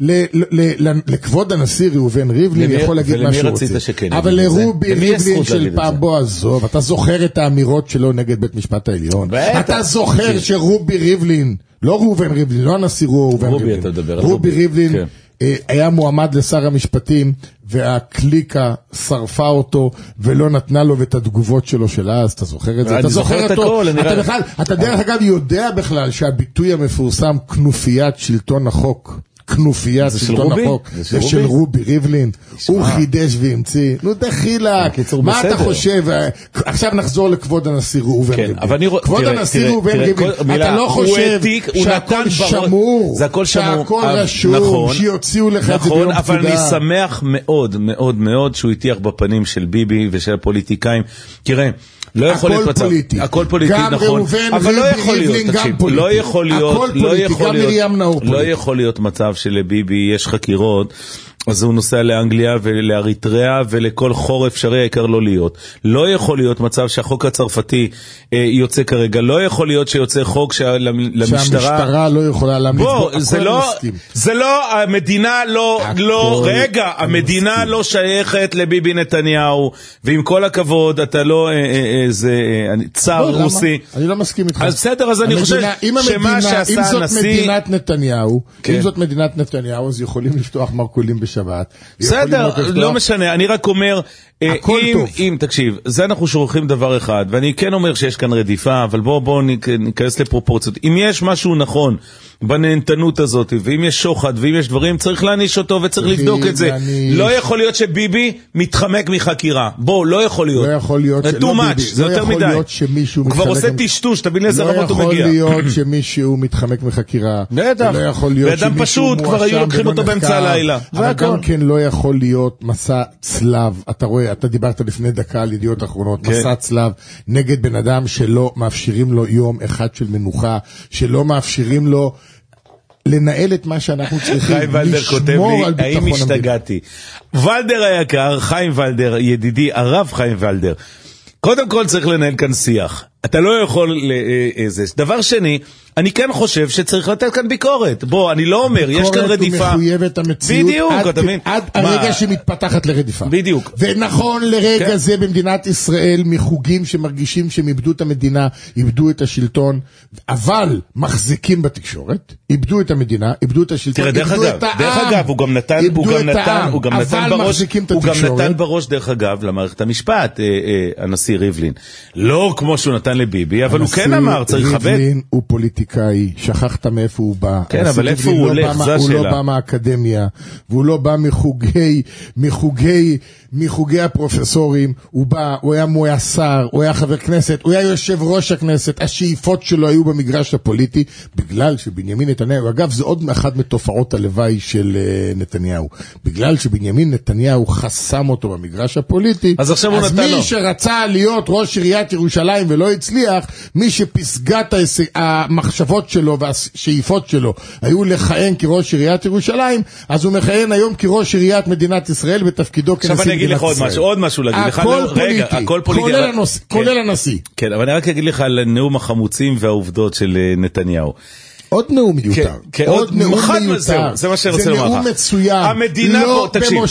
לכבוד הנשיא ראובן ריבלין יכול להגיד מה שהוא רוצה. אבל לרובי ריבלין של פעם, בוא עזוב, אתה זוכר את האמירות שלו נגד בית משפט העליון. אתה זוכר שרובי ריבלין, לא ראובן ריבלין, לא הנשיא ראובן ריבלין. רובי ריבלין היה מועמד לשר המשפטים, והקליקה שרפה אותו, ולא נתנה לו את התגובות שלו של אז, אתה זוכר את זה? אתה זוכר אותו? אתה דרך אגב יודע בכלל שהביטוי המפורסם, כנופיית שלטון החוק, כנופיית שלטון החוק, זה של רובי ריבלין, הוא חידש והמציא, נו דחילק, מה אתה חושב? עכשיו נחזור לכבוד הנשיא ראובן ריבלין. כבוד הנשיא ראובן ריבלין, אתה לא חושב שהכל שמור, שהכל רשום, שיוציאו לך את זה ביום פקודה. אבל אני שמח מאוד מאוד מאוד שהוא הטיח בפנים של ביבי ושל הפוליטיקאים. תראה, לא יכול להיות מצב, הכל פוליטי, נכון, אבל לא יכול להיות, לא יכול להיות מצב שלביבי יש חקירות אז הוא נוסע לאנגליה ולאריתריאה ולכל חור אפשרי, העיקר לא להיות. לא יכול להיות מצב שהחוק הצרפתי יוצא כרגע, לא יכול להיות שיוצא חוק שהמשטרה לא יכולה להמליץ בו, זה לא, המדינה לא, רגע, המדינה לא שייכת לביבי נתניהו, ועם כל הכבוד, אתה לא, זה צר רוסי. אני לא מסכים איתך. אז בסדר, אז אני חושב שמה שעשה הנשיא... אם זאת מדינת נתניהו, אז יכולים לפתוח מרקולים בשבת. בסדר, לא משנה, אני רק אומר, אם תקשיב, זה אנחנו שוכחים דבר אחד, ואני כן אומר שיש כאן רדיפה, אבל בואו ניכנס לפרופורציות. אם יש משהו נכון בנהנתנות הזאת, ואם יש שוחד, ואם יש דברים, צריך להניש אותו וצריך לבדוק את זה. לא יכול להיות שביבי מתחמק מחקירה. בוא, לא יכול להיות. לא יכול להיות זה יותר מדי. הוא כבר עושה טשטוש, תבין איזה רמות הוא מגיע. לא יכול להיות שמישהו מתחמק מחקירה. בטח. ואדם פשוט כבר היו לוקחים אותו באמצע הלילה. אבל גם כן לא יכול להיות מסע צלב. אתה רואה, אתה דיברת לפני דקה על ידיעות אחרונות, מסע צלב נגד בן אדם שלא מאפשרים לו יום אחד של מנוחה, שלא מאפשרים לו לנהל את מה שאנחנו צריכים, חיים ולדר כותב לי, האם השתגעתי? ולדר היקר, חיים ולדר, ידידי, הרב חיים ולדר, קודם כל צריך לנהל כאן שיח. אתה לא יכול איזה. דבר שני, אני כן חושב שצריך לתת כאן ביקורת. בוא, אני לא אומר, יש כאן רדיפה. ביקורת ומחויבת המציאות. בדיוק, אתה מבין? עד הרגע שמתפתחת לרדיפה. בדיוק. ונכון לרגע זה במדינת ישראל, מחוגים שמרגישים שהם איבדו את המדינה, איבדו את השלטון, אבל מחזיקים בתקשורת, איבדו את המדינה, איבדו את השלטון, איבדו את העם. דרך אגב, הוא גם נתן בראש, דרך אגב, למערכת המשפט, הנשיא ריבלין. לא כמו שהוא נתן לביבי, אבל הוא כן אמר, צריך לכבד. ריבלין הוא פוליטיקאי, שכחת מאיפה הוא בא. כן, אבל איפה הוא הולך, זו השאלה. הוא לא בא מהאקדמיה, והוא לא בא מחוגי הפרופסורים, הוא היה שר, הוא היה חבר כנסת, הוא היה יושב ראש הכנסת, השאיפות שלו היו במגרש הפוליטי, בגלל שבנימין נתניהו, אגב, זה עוד אחת מתופעות הלוואי של נתניהו, בגלל שבנימין נתניהו חסם אותו במגרש הפוליטי, אז מי שרצה להיות ראש עיריית ירושלים ולא הצליח, מי שפסגת המחשבות שלו והשאיפות שלו היו לכהן כראש עיריית ירושלים, אז הוא מכהן היום כראש עיריית מדינת ישראל בתפקידו כנשיא מדינת ישראל. אגיד לך עוד משהו להגיד לך. הכל פוליטי, כולל הנשיא. כן, אבל אני רק אגיד לך על נאום החמוצים והעובדות של נתניהו. עוד נאום מיותר. עוד נאום מיותר. זה מה שאני רוצה לומר לך. זה נאום מצוין. המדינה פה, תקשיב.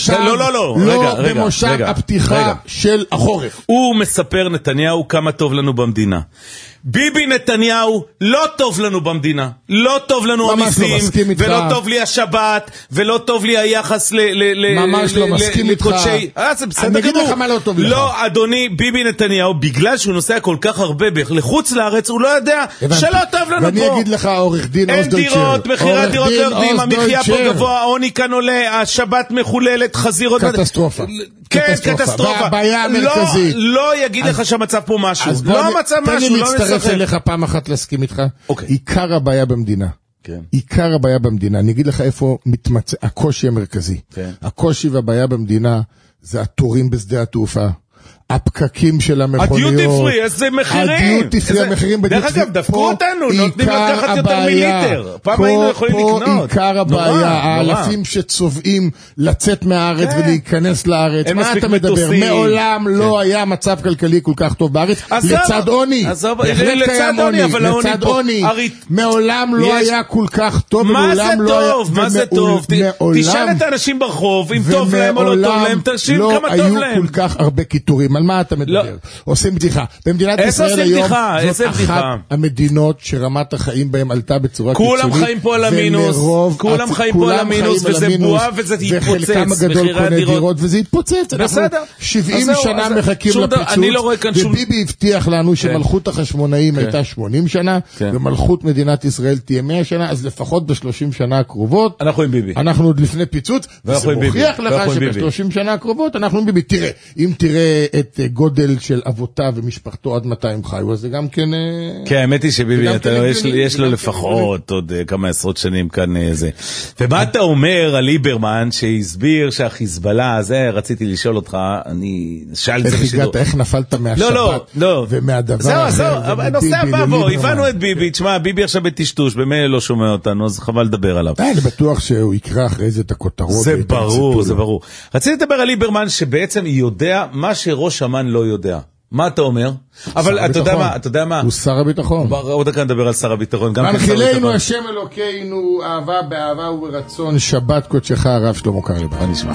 לא במושב הפתיחה של החורף. הוא מספר נתניהו כמה טוב לנו במדינה. ביבי נתניהו לא טוב לנו במדינה, לא טוב לנו המיסים, ולא טוב לי השבת, ולא טוב לי היחס ממש לא מסכים איתך. אני אגיד לך מה לא טוב לך. לא, אדוני, ביבי נתניהו, בגלל שהוא נוסע כל כך הרבה לחוץ לארץ, הוא לא יודע שלא טוב לנו פה. ואני אגיד לך, עורך דין אוסדולצ'ר. אין דירות, מחירי דירות יורדים, המחיה פה גבוה, העוני כאן עולה, השבת מחוללת, חזירות. קטסטרופה. כן, קטסטרופה. והבעיה המרכזית. לא יגיד לך שהמצב פה משהו. לא המצב משהו, לא נצטרף אליך פעם אחת להסכים איתך. עיקר הבעיה במדינה. עיקר הבעיה במדינה. אני אגיד לך איפה מתמצא, הקושי המרכזי. הקושי והבעיה במדינה זה התורים בשדה התעופה. הפקקים של המכוניות. הדיוטי פרי, איזה מחירים. הדיוטי פרי, המחירים בדיוטי פרי. דרך אגב, דפקו אותנו, נותנים לקחת יותר מיליטר. פעם היינו יכולים לקנות. פה עיקר הבעיה, האלפים שצובעים לצאת מהארץ ולהיכנס לארץ. מה אתה מדבר? מעולם לא היה מצב כלכלי כל כך טוב בארץ. לצד עוני. לצד עוני, אבל העוני פה. מעולם לא היה כל כך טוב. מה זה טוב? מה זה טוב? תשאל את האנשים ברחוב, אם טוב להם או לא טוב להם, תרשים כמה טוב להם. לא היו כל כך הרבה קיטורים. על מה אתה מדבר? עושים בדיחה. במדינת ישראל היום זאת אחת המדינות שרמת החיים בהם עלתה בצורה קיצונית. כולם חיים פה על המינוס, כולם חיים פה על המינוס, וזה בועה וזה יתפוצץ. וחלקם הגדול קונה דירות וזה יתפוצץ. בסדר. 70 שנה מחכים לפיצוץ, וביבי הבטיח לנו שמלכות החשמונאים הייתה 80 שנה, ומלכות מדינת ישראל תהיה 100 שנה, אז לפחות ב-30 שנה הקרובות, אנחנו עם ביבי. אנחנו עוד לפני פיצוץ, וזה מוכיח לך שב-30 שנה הקרובות אנחנו עם ביבי. תראה, אם תראה את את גודל של אבותיו ומשפחתו עד מתי הם חיו, אז זה גם כן... כן, האמת היא שביבי, יש לו לפחות עוד כמה עשרות שנים כאן זה. ומה אתה אומר על ליברמן שהסביר שהחיזבאללה, זה רציתי לשאול אותך, אני שאל את זה בשידור. איך נפלת מהשבת ומהדבר הזה? הנושא הבא בו, הבנו את ביבי, תשמע, ביבי עכשיו בטשטוש, במילא לא שומע אותנו, אז חבל לדבר עליו. אני בטוח שהוא יקרא אחרי זה את הכותרות. זה ברור, זה ברור. רציתי לדבר על ליברמן שבעצם יודע מה שראש אמ"ן לא יודע. מה אתה אומר? אבל אתה יודע מה? הוא שר הביטחון. עוד כאן נדבר על שר הביטחון. מנחילנו השם אלוקינו, אהבה באהבה וברצון, שבת קודשך הרב שלמה קרליבך. בוא נשמע.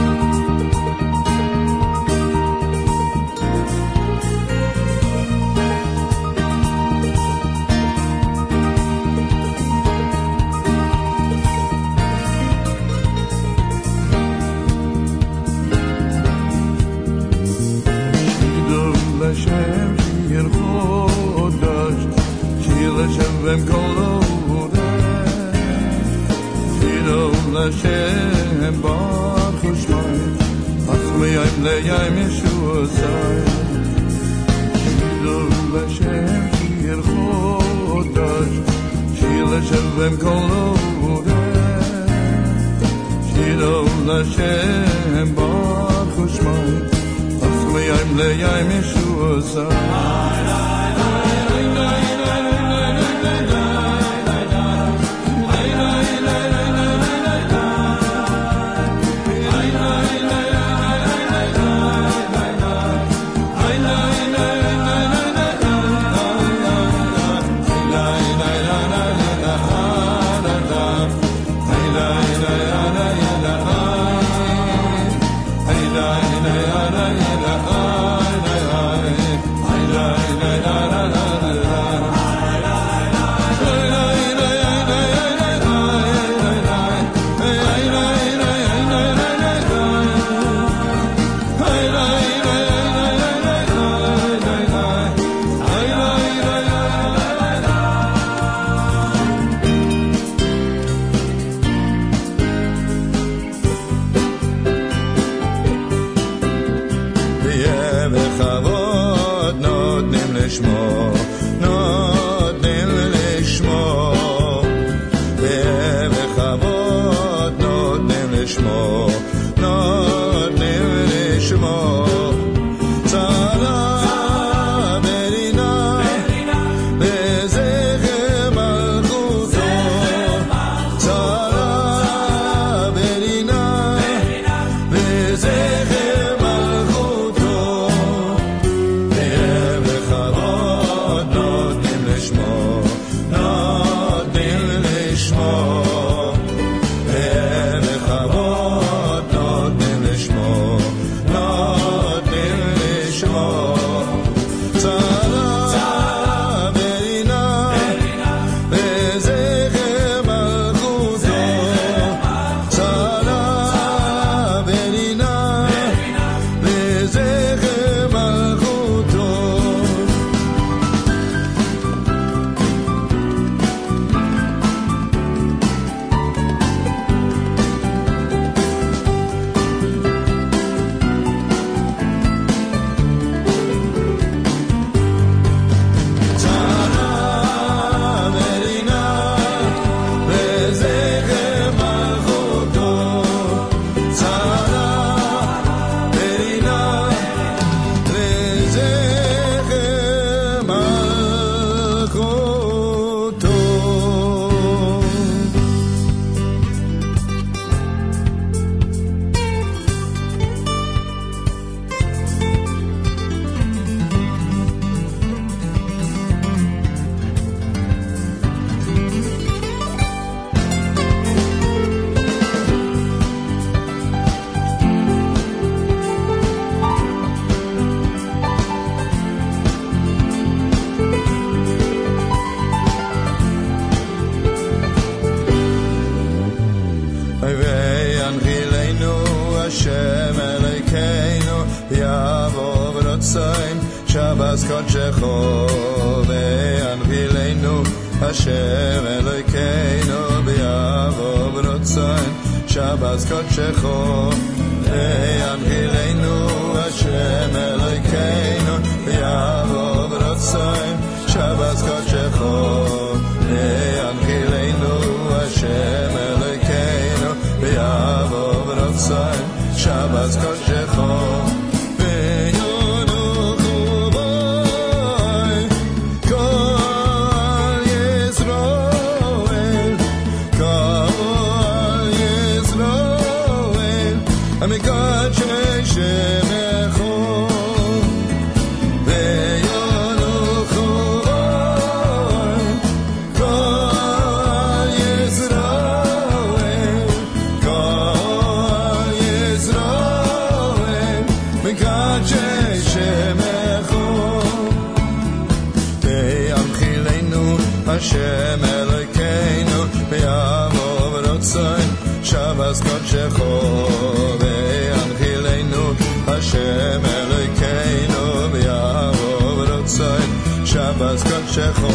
Shabbos Kodechecho ve'anchilenu Hashem Elokeinu b'yavo v'rotzayin שבס קודשךו להנחילנו השם אלוהינו ויעבור רצון שבס קודשךו להנחילנו השם אלוהינו ויעבור רצון שבס קודשךו Hashem Elokeinu v'yavov rotzon Shabbos kodshecho v'yanchilenu Hashem Elokeinu v'yavov rotzon Shabbos kodshecho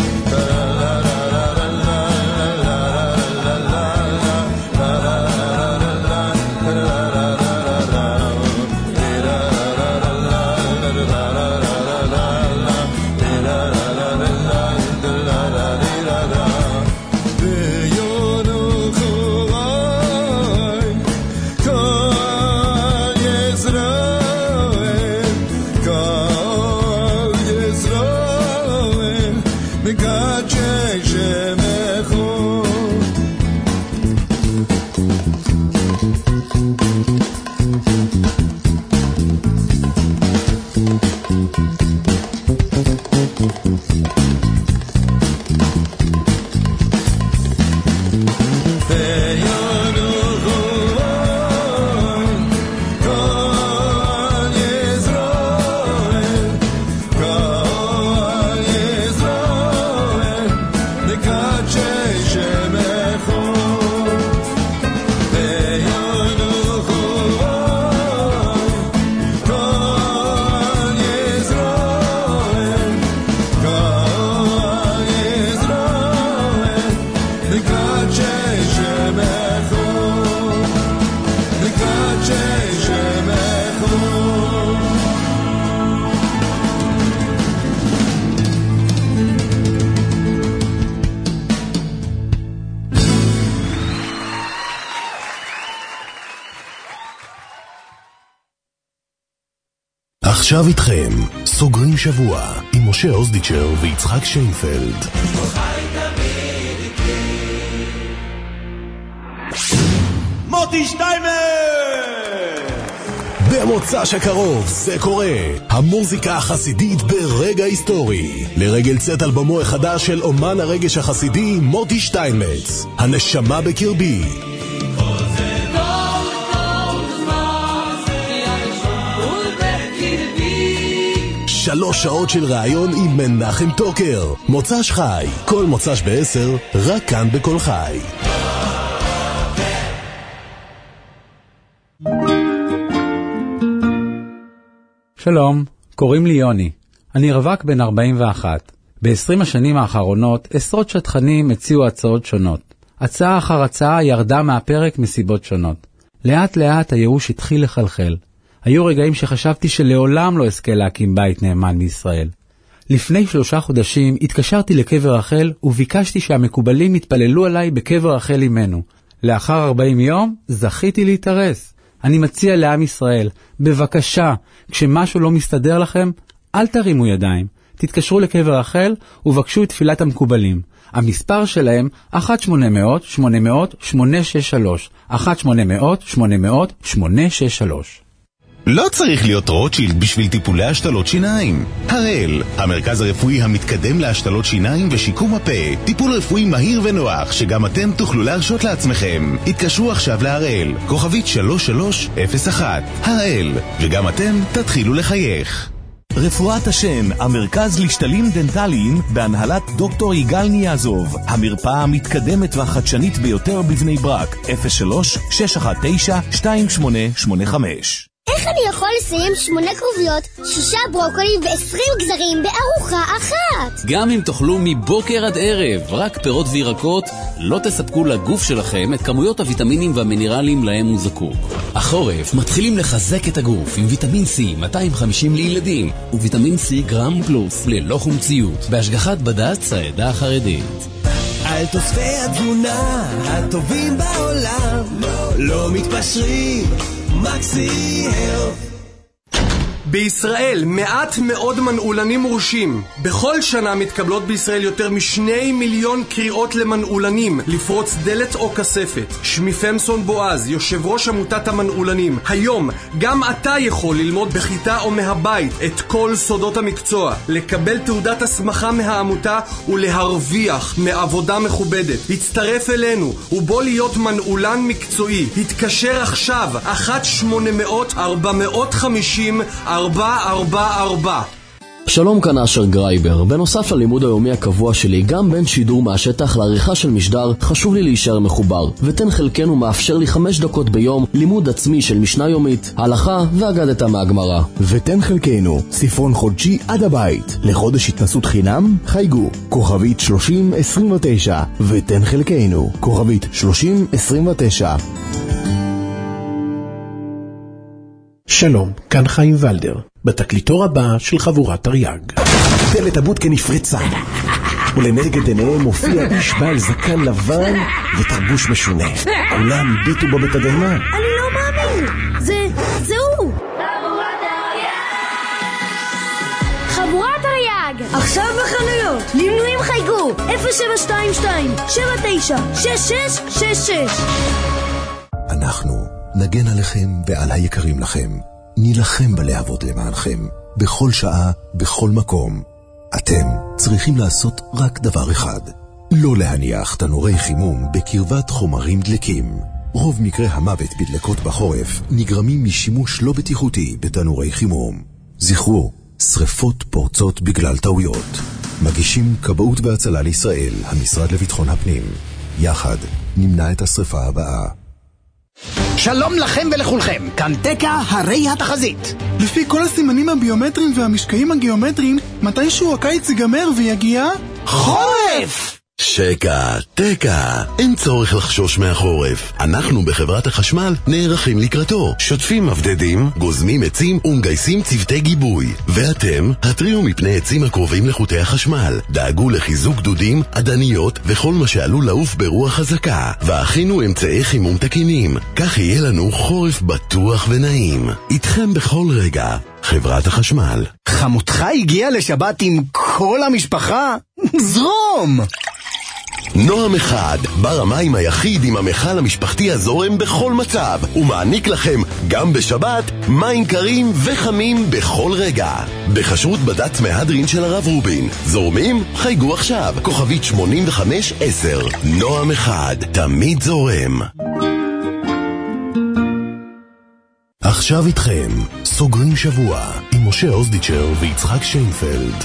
עכשיו איתכם, סוגרים שבוע עם משה אוזדיצ'ר ויצחק שיינפלד. מוטי שטיימר! במוצ"ש הקרוב זה קורה, המוזיקה החסידית ברגע היסטורי, לרגל צאת אלבומו החדש של אומן הרגש החסידי מוטי שטיינמץ, הנשמה בקרבי. 3 שעות של ראיון עם מנחם טוקר. מוצ"ש חי, כל מוצ"ש ב-10, רק כאן בכל חי. שלום, קוראים לי יוני. אני רווק בן 41. ב-20 השנים האחרונות עשרות שטחנים הציעו הצעות שונות. הצעה אחר הצעה ירדה מהפרק מסיבות שונות. לאט לאט הייאוש התחיל לחלחל. היו רגעים שחשבתי שלעולם לא אזכה להקים בית נאמן בישראל. לפני 3 חודשים התקשרתי לקבר רחל וביקשתי שהמקובלים יתפללו עליי בקבר רחל אימנו. לאחר 40 יום זכיתי להתארס. אני מציע לעם ישראל, בבקשה, כשמשהו לא מסתדר לכם, אל תרימו ידיים. תתקשרו לקבר רחל ובקשו את תפילת המקובלים. המספר שלהם 1-800-800-863. 1-800-800-863. לא צריך להיות רוטשילד בשביל טיפולי השתלות שיניים. הראל, המרכז הרפואי המתקדם להשתלות שיניים ושיקום הפה. טיפול רפואי מהיר ונוח שגם אתם תוכלו להרשות לעצמכם. התקשרו עכשיו להראל, כוכבית 3301. הראל, וגם אתם תתחילו לחייך. רפואת השן, המרכז לשתלים דנטליים בהנהלת דוקטור יגאל ניאזוב, המרפאה המתקדמת והחדשנית ביותר בבני ברק, 03-619-2885. איך אני יכול לסיים 8 כרוביות, 6 ברוקולים ו20 גזרים בארוחה אחת? גם אם תאכלו מבוקר עד ערב רק פירות וירקות, לא תספקו לגוף שלכם את כמויות הוויטמינים והמינרלים להם הוא זקוק. החורף מתחילים לחזק את הגוף עם ויטמין C 250 לילדים וויטמין C גרם פלוס ללא חומציות בהשגחת בד"ץ העדה החרדית. על תוספי התזונה הטובים בעולם, לא מתפשרים, מקסי הלף. בישראל מעט מאוד מנעולנים מורשים. בכל שנה מתקבלות בישראל יותר מ2 מיליון קריאות למנעולנים לפרוץ דלת או כספת. שמי פמסון בועז, יושב ראש עמותת המנעולנים. היום גם אתה יכול ללמוד בכיתה או מהבית את כל סודות המקצוע, לקבל תעודת הסמכה מהעמותה ולהרוויח מעבודה מכובדת. הצטרף אלינו ובוא להיות מנעולן מקצועי. התקשר עכשיו 1-800-450-444. שלום, כאן אשר גרייבר. בנוסף ללימוד היומי הקבוע שלי, גם בין שידור מהשטח לעריכה של משדר, חשוב לי להישאר מחובר. ותן חלקנו מאפשר לי 5 דקות ביום לימוד עצמי של משנה יומית, הלכה ואגדתה מהגמרא. ותן חלקנו ספרון חודשי עד הבית. לחודש התנסות חינם, חייגו כוכבית 3029. ותן חלקנו כוכבית 3029. שלום, כאן חיים ולדר, בתקליטור הבא של חבורת תרי"ג. דלת הבוטקה נפרצה, ולנגד עיניהם מופיע איש בעל זקן לבן ותרבוש משונה. כולם הביטו בו בתדהמה. אני לא מאמין, זה הוא. חבורת תרי"ג, עכשיו בחנויות, למנויים חייגו 0722-796666. אנחנו נגן עליכם ועל היקרים לכם. נילחם בלהבות למענכם. בכל שעה, בכל מקום. אתם צריכים לעשות רק דבר אחד. לא להניח תנורי חימום בקרבת חומרים דלקים. רוב מקרי המוות בדלקות בחורף נגרמים משימוש לא בטיחותי בתנורי חימום. זכרו, שריפות פורצות בגלל טעויות. מגישים כבאות והצלה לישראל, המשרד לביטחון הפנים. יחד נמנע את השריפה הבאה. שלום לכם ולכולכם, כאן תקה הרי התחזית. לפי כל הסימנים הביומטריים והמשקעים הגיאומטריים, מתישהו הקיץ ייגמר ויגיע חורף! שקע, תקע, אין צורך לחשוש מהחורף. אנחנו בחברת החשמל נערכים לקראתו. שוטפים מבדדים, גוזמים עצים ומגייסים צוותי גיבוי. ואתם, התריעו מפני עצים הקרובים לחוטי החשמל. דאגו לחיזוק דודים, עדניות וכל מה שעלול לעוף ברוח חזקה. והכינו אמצעי חימום תקינים. כך יהיה לנו חורף בטוח ונעים. איתכם בכל רגע. חברת החשמל. חמותך הגיע לשבת עם כל המשפחה? זרום! נועם אחד, בר המים היחיד עם המכל המשפחתי הזורם בכל מצב, ומעניק לכם גם בשבת מים קרים וחמים בכל רגע. בחשרות בד"ץ מהדרין של הרב רובין. זורמים? חייגו עכשיו, כוכבית 8510. נועם אחד, תמיד זורם. עכשיו איתכם, סוגרים שבוע עם משה אוזדיצ'ר ויצחק שיינפלד.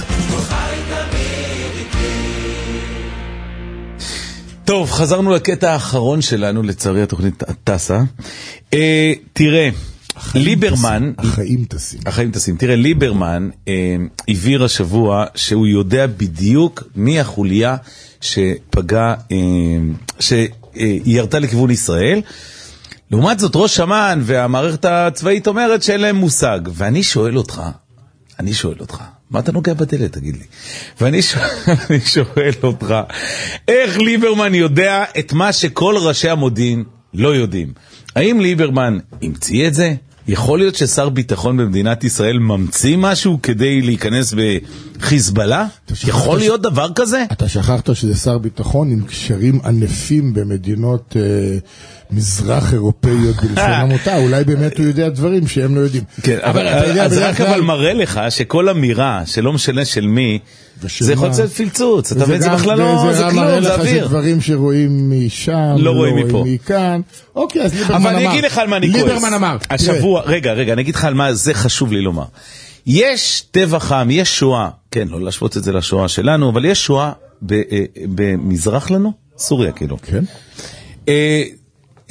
טוב, חזרנו לקטע האחרון שלנו, לצערי התוכנית טסה. תראה, ליברמן... החיים טסים. תראה, ליברמן הבהיר השבוע שהוא יודע בדיוק מי החוליה שפגע, שירתה לכיוון ישראל. לעומת זאת, ראש אמ"ן והמערכת הצבאית אומרת שאין להם מושג. ואני שואל אותך, מה אתה נוגע בדלת, תגיד לי? ואני שואל אותך, איך ליברמן יודע את מה שכל ראשי המודיעין לא יודעים? האם ליברמן המציא את זה? יכול להיות ששר ביטחון במדינת ישראל ממציא משהו כדי להיכנס בחיזבאללה? יכול להיות דבר כזה? אתה שכחת שזה שר ביטחון עם קשרים ענפים במדינות מזרח אירופאיות בלשון המעטה, אולי באמת הוא יודע דברים שהם לא יודעים. כן, אז רק אבל מראה לך שכל אמירה שלא משנה של מי, זה יכול להיות פילצוץ, אתה מבין, זה בכלל לא, זה כלום, זה אוויר. דברים שרואים משם, לא רואים מפה. מכאן. אוקיי, אז ליברמן אמר. אבל אני אגיד לך על מה אני כועס. ליברמן אמר. השבוע, רגע, אני אגיד לך על מה זה חשוב לי לומר. יש טבח עם, יש שואה, כן, לא להשוות את זה לשואה שלנו, אבל יש שואה במזרח לנו, סוריה כאילו. כן.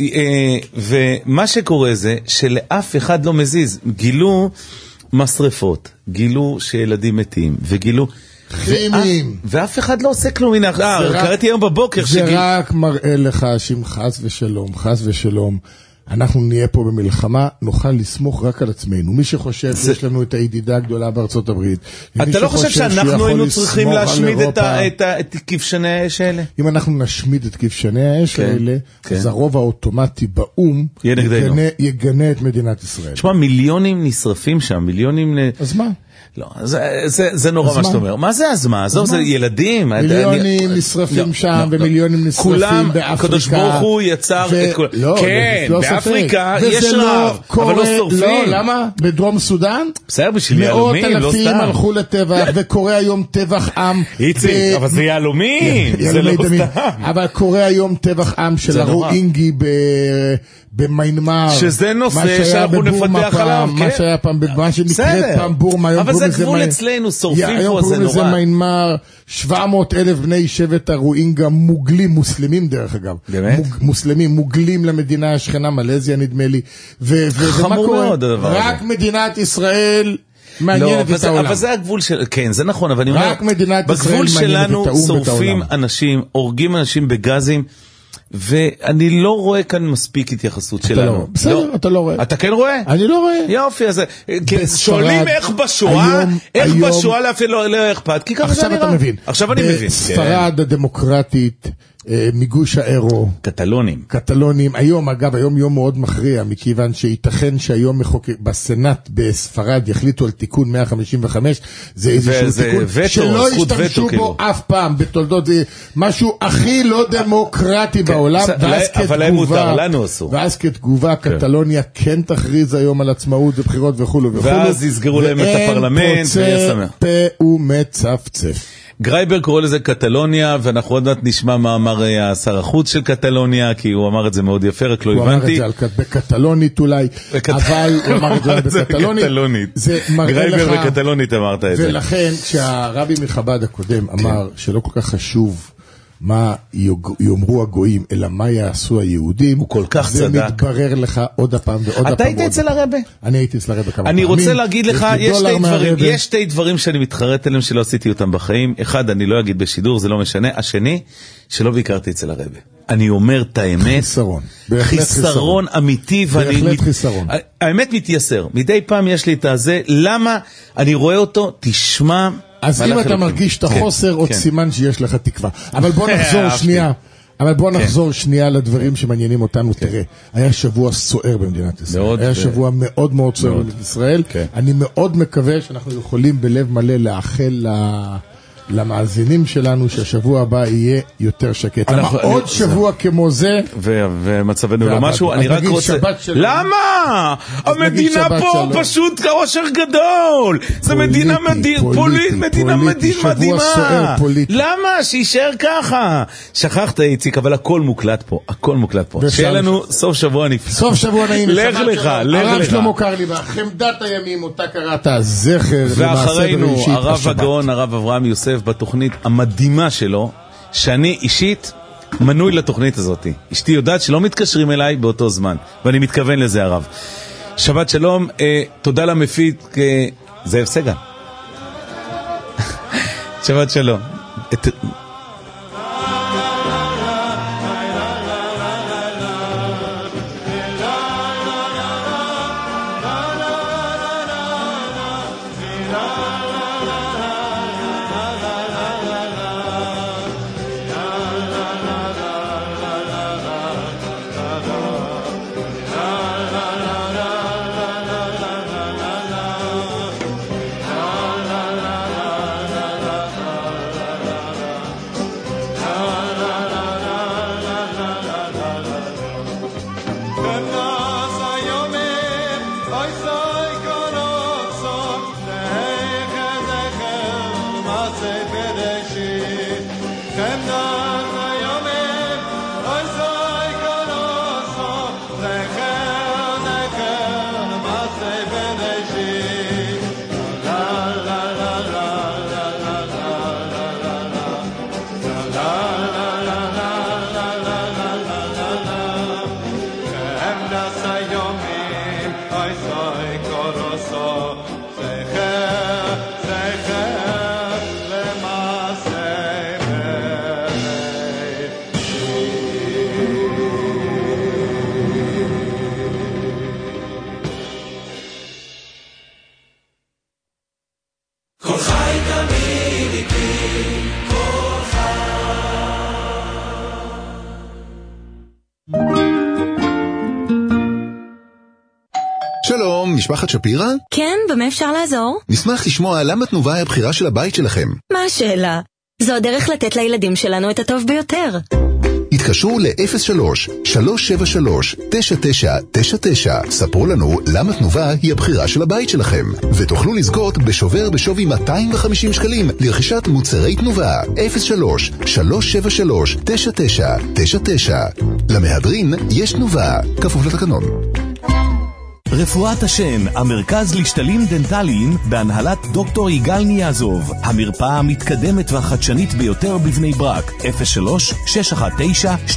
ומה שקורה זה שלאף אחד לא מזיז. גילו משרפות, גילו שילדים מתים, וגילו... כימיים. ואף אחד לא עושה כלום. הנה, קראתי היום בבוקר זה רק מראה לך שאם חס ושלום, אנחנו נהיה פה במלחמה, נוכל לסמוך רק על עצמנו. מי שחושב שיש לנו את הידידה הגדולה בארצות הברית. אתה לא חושב שאנחנו היינו צריכים להשמיד את כבשני האש האלה? אם אנחנו נשמיד את כבשני האש האלה, אז הרוב האוטומטי באום יגנה את מדינת ישראל. תשמע, מיליונים נשרפים שם, מיליונים... אז מה? לא, זה נורא מה שאתה אומר. מה זה אז מה? עזוב, זה ילדים. מיליונים נשרפים שם, ומיליונים נשרפים באפריקה. הקדוש ברוך הוא יצר את כל... כן, באפריקה יש רב, אבל לא שורפים. לא, למה? בדרום סודן? בסדר, בשביל יהלומים, לא סתם. מאות אלפים הלכו לטבח, וקורה היום טבח עם. איציק, אבל זה יהלומים, זה לא סתם. אבל קורה היום טבח עם של הרוינגי במיינמר. שזה נושא שאנחנו נפתח עליו, כן. מה שהיה פעם, מה שנקראת פעם בורמה. אבל זה גבול אצלנו, שורפים פה, זה נורא. היום קוראים לזה מיינמר, 700,000 בני שבט הרוינגה מוגלים, מוסלמים דרך אגב. באמת? מוסלמים, מוגלים למדינה השכנה, מלזיה נדמה לי. חמור מאוד הדבר הזה. רק מדינת ישראל... מעניינת את העולם. אבל זה הגבול של... כן, זה נכון, אבל אני אומר... רק מדינת ישראל בגבול שלנו שורפים אנשים, הורגים אנשים בגזים, ואני לא רואה כאן מספיק התייחסות שלנו. בסדר, אתה לא רואה. אתה כן רואה? אני לא רואה. יופי, אז שואלים איך בשואה, איך בשואה לאפילו לא אכפת, כי ככה זה נראה. עכשיו אתה מבין. עכשיו אני מבין. ספרד הדמוקרטית, מגוש האירו. קטלונים. היום, אגב, היום יום מאוד מכריע, מכיוון שייתכן שהיום בסנאט בספרד יחליטו על תיקון 155, זה איזשהו תיקון שלא ישתמשו בו אף פעם בתולדות, זה משהו הכי לא דמוקרטי בעולם, ואז כתגובה, קטלוניה כן תכריז היום על עצמאות ובחירות וכו'. ואז יסגרו להם את הפרלמנט, ויהיה שמח. פה ומצפצף. גרייבר קורא לזה קטלוניה, ואנחנו עוד מעט נשמע מה אמר שר החוץ של קטלוניה, כי הוא אמר את זה מאוד יפה, רק לא הבנתי. הוא אמר את זה בקטלונית אולי, אבל הוא אמר את זה בקטלונית. גרייבר בקטלונית אמרת את זה. ולכן, כשהרבי מחב"ד הקודם אמר שלא כל כך חשוב מה יאמרו הגויים, אלא מה יעשו היהודים, הוא כל כך צדק. זה מתברר לך עוד הפעם ועוד הפעם. אתה היית אצל הרבי? אני הייתי אצל הרבי כמה פעמים. אני רוצה להגיד לך, יש שתי דברים שאני מתחרט עליהם שלא עשיתי אותם בחיים. אחד, אני לא אגיד בשידור, זה לא משנה. השני, שלא ביקרתי אצל הרבי. אני אומר את האמת. חיסרון אמיתי. בהחלט חיסרון. האמת מתייסר. מדי פעם יש לי את הזה. למה אני רואה אותו? תשמע... אז אם אתה מרגיש את החוסר, עוד סימן שיש לך תקווה. אבל בוא נחזור שנייה לדברים שמעניינים אותנו. תראה, היה שבוע סוער במדינת ישראל. היה שבוע מאוד מאוד סוער במדינת ישראל. אני מאוד מקווה שאנחנו יכולים בלב מלא לאחל למאזינים שלנו שהשבוע הבא יהיה יותר שקט. עוד שבוע כמו זה. ומצבנו לא משהו, אני רק רוצה... למה? המדינה פה פשוט כאושר גדול. זה מדינה מדהימה. למה? שישאר ככה. שכחת איציק, אבל הכל מוקלט פה. הכל מוקלט פה. שיהיה לנו סוף שבוע נפלא. סוף שבוע נעים. לך לך. הרב שלמה קרליבך, חמדת הימים, אותה קראת זכר. ואחרינו הרב הגאון, הרב אברהם יוסף, בתוכנית המדהימה שלו, שאני אישית מנוי לתוכנית הזאת. אשתי יודעת שלא מתקשרים אליי באותו זמן, ואני מתכוון לזה הרב. שבת שלום, תודה למפיק זאב סגל. שבת שלום. שלום, משפחת שפירא? כן, במה אפשר לעזור? נשמח לשמוע למה תנובה היא הבחירה של הבית שלכם. מה השאלה? זו הדרך לתת לילדים שלנו את הטוב ביותר. התקשרו ל-03-373-9999. ספרו לנו למה תנובה היא הבחירה של הבית שלכם. ותוכלו לזכות בשובר בשווי 250 שקלים לרכישת מוצרי תנובה. 03-373-9999. למהדרין יש תנובה. כפוף לתקנון. רפואת השן, המרכז לשתלים דנטליים בהנהלת דוקטור יגאל ניאזוב, המרפאה המתקדמת והחדשנית ביותר בבני ברק, 03-619-2885.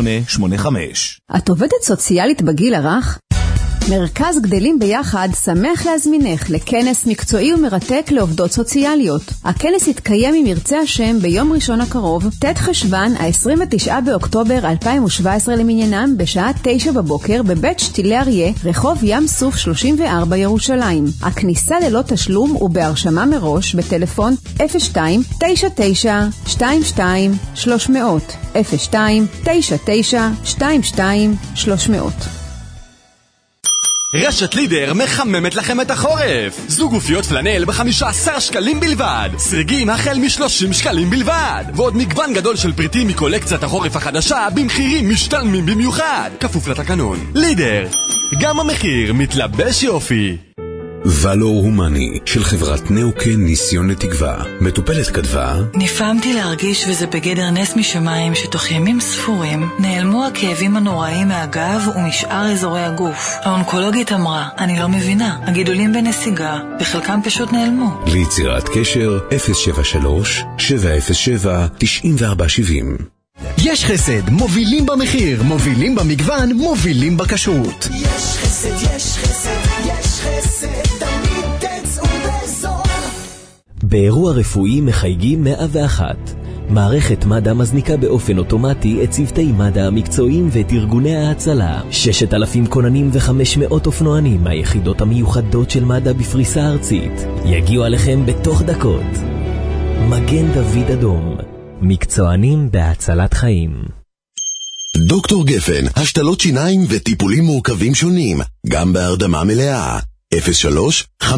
את עובדת סוציאלית בגיל הרך? מרכז גדלים ביחד שמח להזמינך לכנס מקצועי ומרתק לעובדות סוציאליות. הכנס יתקיים עם ירצה השם ביום ראשון הקרוב, ט' חשוון, ה-29 באוקטובר 2017 למניינם, בשעה 9 בבוקר בבית שתילי אריה, רחוב ים סוף 34 ירושלים. הכניסה ללא תשלום ובהרשמה מראש בטלפון 02-99-22-300 02-99-22-300. רשת לידר מחממת לכם את החורף. זוג גופיות פלנל ב-15 שקלים בלבד. סרגים החל מ-30 שקלים בלבד. ועוד מגוון גדול של פריטים מקולקציית החורף החדשה במחירים משתלמים במיוחד. כפוף לתקנון. לידר, גם המחיר מתלבש יופי. ולור הומני של חברת נאוקן ניסיון לתקווה. מטופלת כתבה: נפעמתי להרגיש וזה בגדר נס משמיים שתוך ימים ספורים נעלמו הכאבים הנוראים מהגב ומשאר אזורי הגוף. האונקולוגית אמרה, אני לא מבינה, הגידולים בנסיגה בחלקם פשוט נעלמו. ליצירת קשר 073-707-9470. יש חסד, מובילים במחיר, מובילים במגוון, מובילים בכשרות. יש חסד, יש חסד, יש חסד, תמיד תצאו בזול. באירוע רפואי מחייגים 101. מערכת מד"א מזניקה באופן אוטומטי את צוותי מד"א המקצועיים ואת ארגוני ההצלה. 6,000 כוננים ו500 אופנוענים מהיחידות המיוחדות של מד"א בפריסה ארצית יגיעו עליכם בתוך דקות. מגן דוד אדום, מקצוענים בהצלת חיים. דוקטור גפן, השתלות שיניים וטיפולים מורכבים שונים, גם בהרדמה מלאה. 03-570-7575.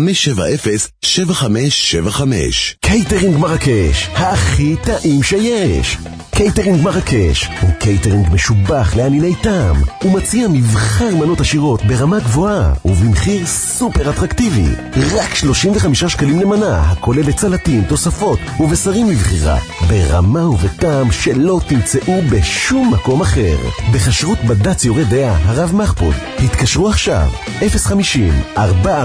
קייטרינג מרקש, הכי טעים שיש. קייטרינג מרקש הוא קייטרינג משובח לענייני טעם. הוא מציע מבחר מנות עשירות ברמה גבוהה ובמחיר סופר אטרקטיבי. רק 35 שקלים למנה, הכוללת סלטים, תוספות ובשרים מבחירה, ברמה ובטעם שלא תמצאו בשום מקום אחר. בכשרות בד"ץ יורה דעה הרב מחפוד. התקשרו עכשיו 050-444-0827.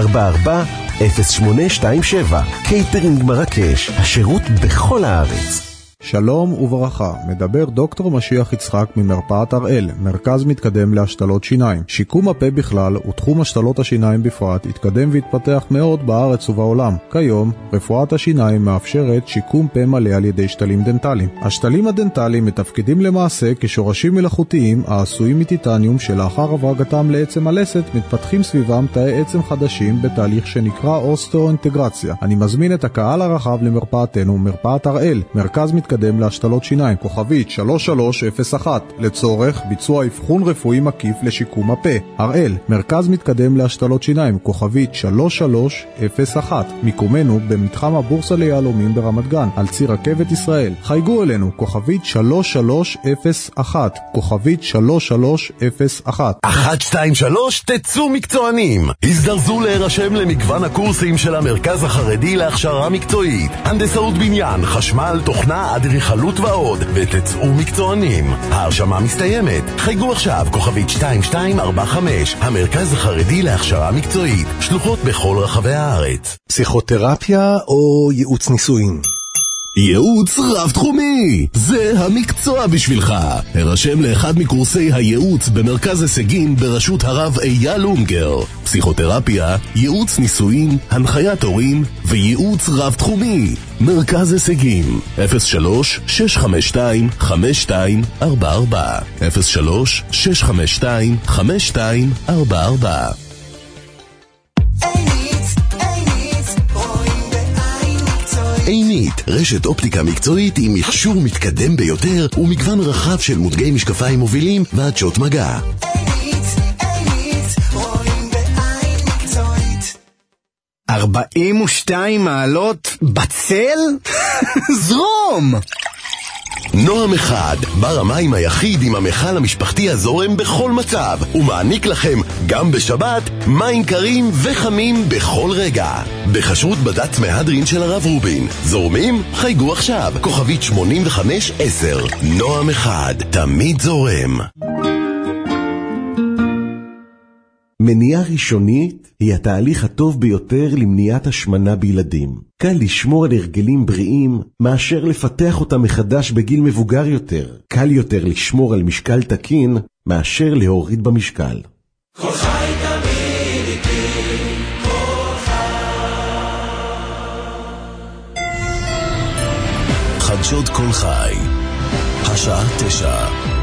קייטרינג מרקש, השירות בכל הארץ. שלום וברכה, מדבר דוקטור משיח יצחק ממרפאת הראל, מרכז מתקדם להשתלות שיניים. שיקום הפה בכלל ותחום השתלות השיניים בפרט התקדם והתפתח מאוד בארץ ובעולם. כיום, רפואת השיניים מאפשרת שיקום פה מלא על ידי שתלים דנטליים. השתלים הדנטליים מתפקדים למעשה כשורשים מלאכותיים העשויים מטיטניום שלאחר הברגתם לעצם הלסת מתפתחים סביבם תאי עצם חדשים בתהליך שנקרא אוסטאואינטגרציה. אני מזמין את הקהל הרחב למרפאתנו, מרפאת הראל, מרכז מתקדם להשתלות שיניים, כוכבית 3301, לצורך ביצוע אבחון רפואי מקיף לשיקום הפה. הראל, מרכז מתקדם להשתלות שיניים, כוכבית 3301. מיקומנו במתחם הבורסה ליהלומים ברמת גן, על ציר רכבת ישראל. חייגו אלינו, כוכבית 3301, כוכבית 3301. 123, תצאו מקצוענים. הזדרזו להירשם למגוון הקורסים של המרכז החרדי להכשרה מקצועית, הנדסאות בניין, חשמל, תוכנה, אדריכלות ועוד, ותצאו מקצוענים. ההרשמה מסתיימת. חייגו עכשיו, כוכבית 2245, המרכז החרדי להכשרה מקצועית, שלוחות בכל רחבי הארץ. פסיכותרפיה או ייעוץ נישואין? ייעוץ רב תחומי, זה המקצוע בשבילך. הרשם לאחד מקורסי הייעוץ במרכז הישגים בראשות הרב אייל לונגר. פסיכותרפיה, ייעוץ נישואין, הנחיית הורים וייעוץ רב תחומי. מרכז הישגים 03-652-5244 03-652-5244. עינית, רשת אופטיקה מקצועית עם מכשור מתקדם ביותר ומגוון רחב של מותגי משקפיים מובילים ועדשות מגע. עינית, רואים בעין מקצועית. 42 מעלות בצל? זרום! נועם אחד, בר המים היחיד עם המכל המשפחתי הזורם בכל מצב, ומעניק לכם גם בשבת מים קרים וחמים בכל רגע. בחשרות בד"ץ מהדרין של הרב רובין. זורמים? חייגו עכשיו, כוכבית 8510. נועם אחד, תמיד זורם. מניעה ראשונית היא התהליך הטוב ביותר למניעת השמנה בילדים. קל לשמור על הרגלים בריאים מאשר לפתח אותם מחדש בגיל מבוגר יותר. קל יותר לשמור על משקל תקין מאשר להוריד במשקל. כל חי תמיד איתי, כל חדשות כל חי, השעה 9.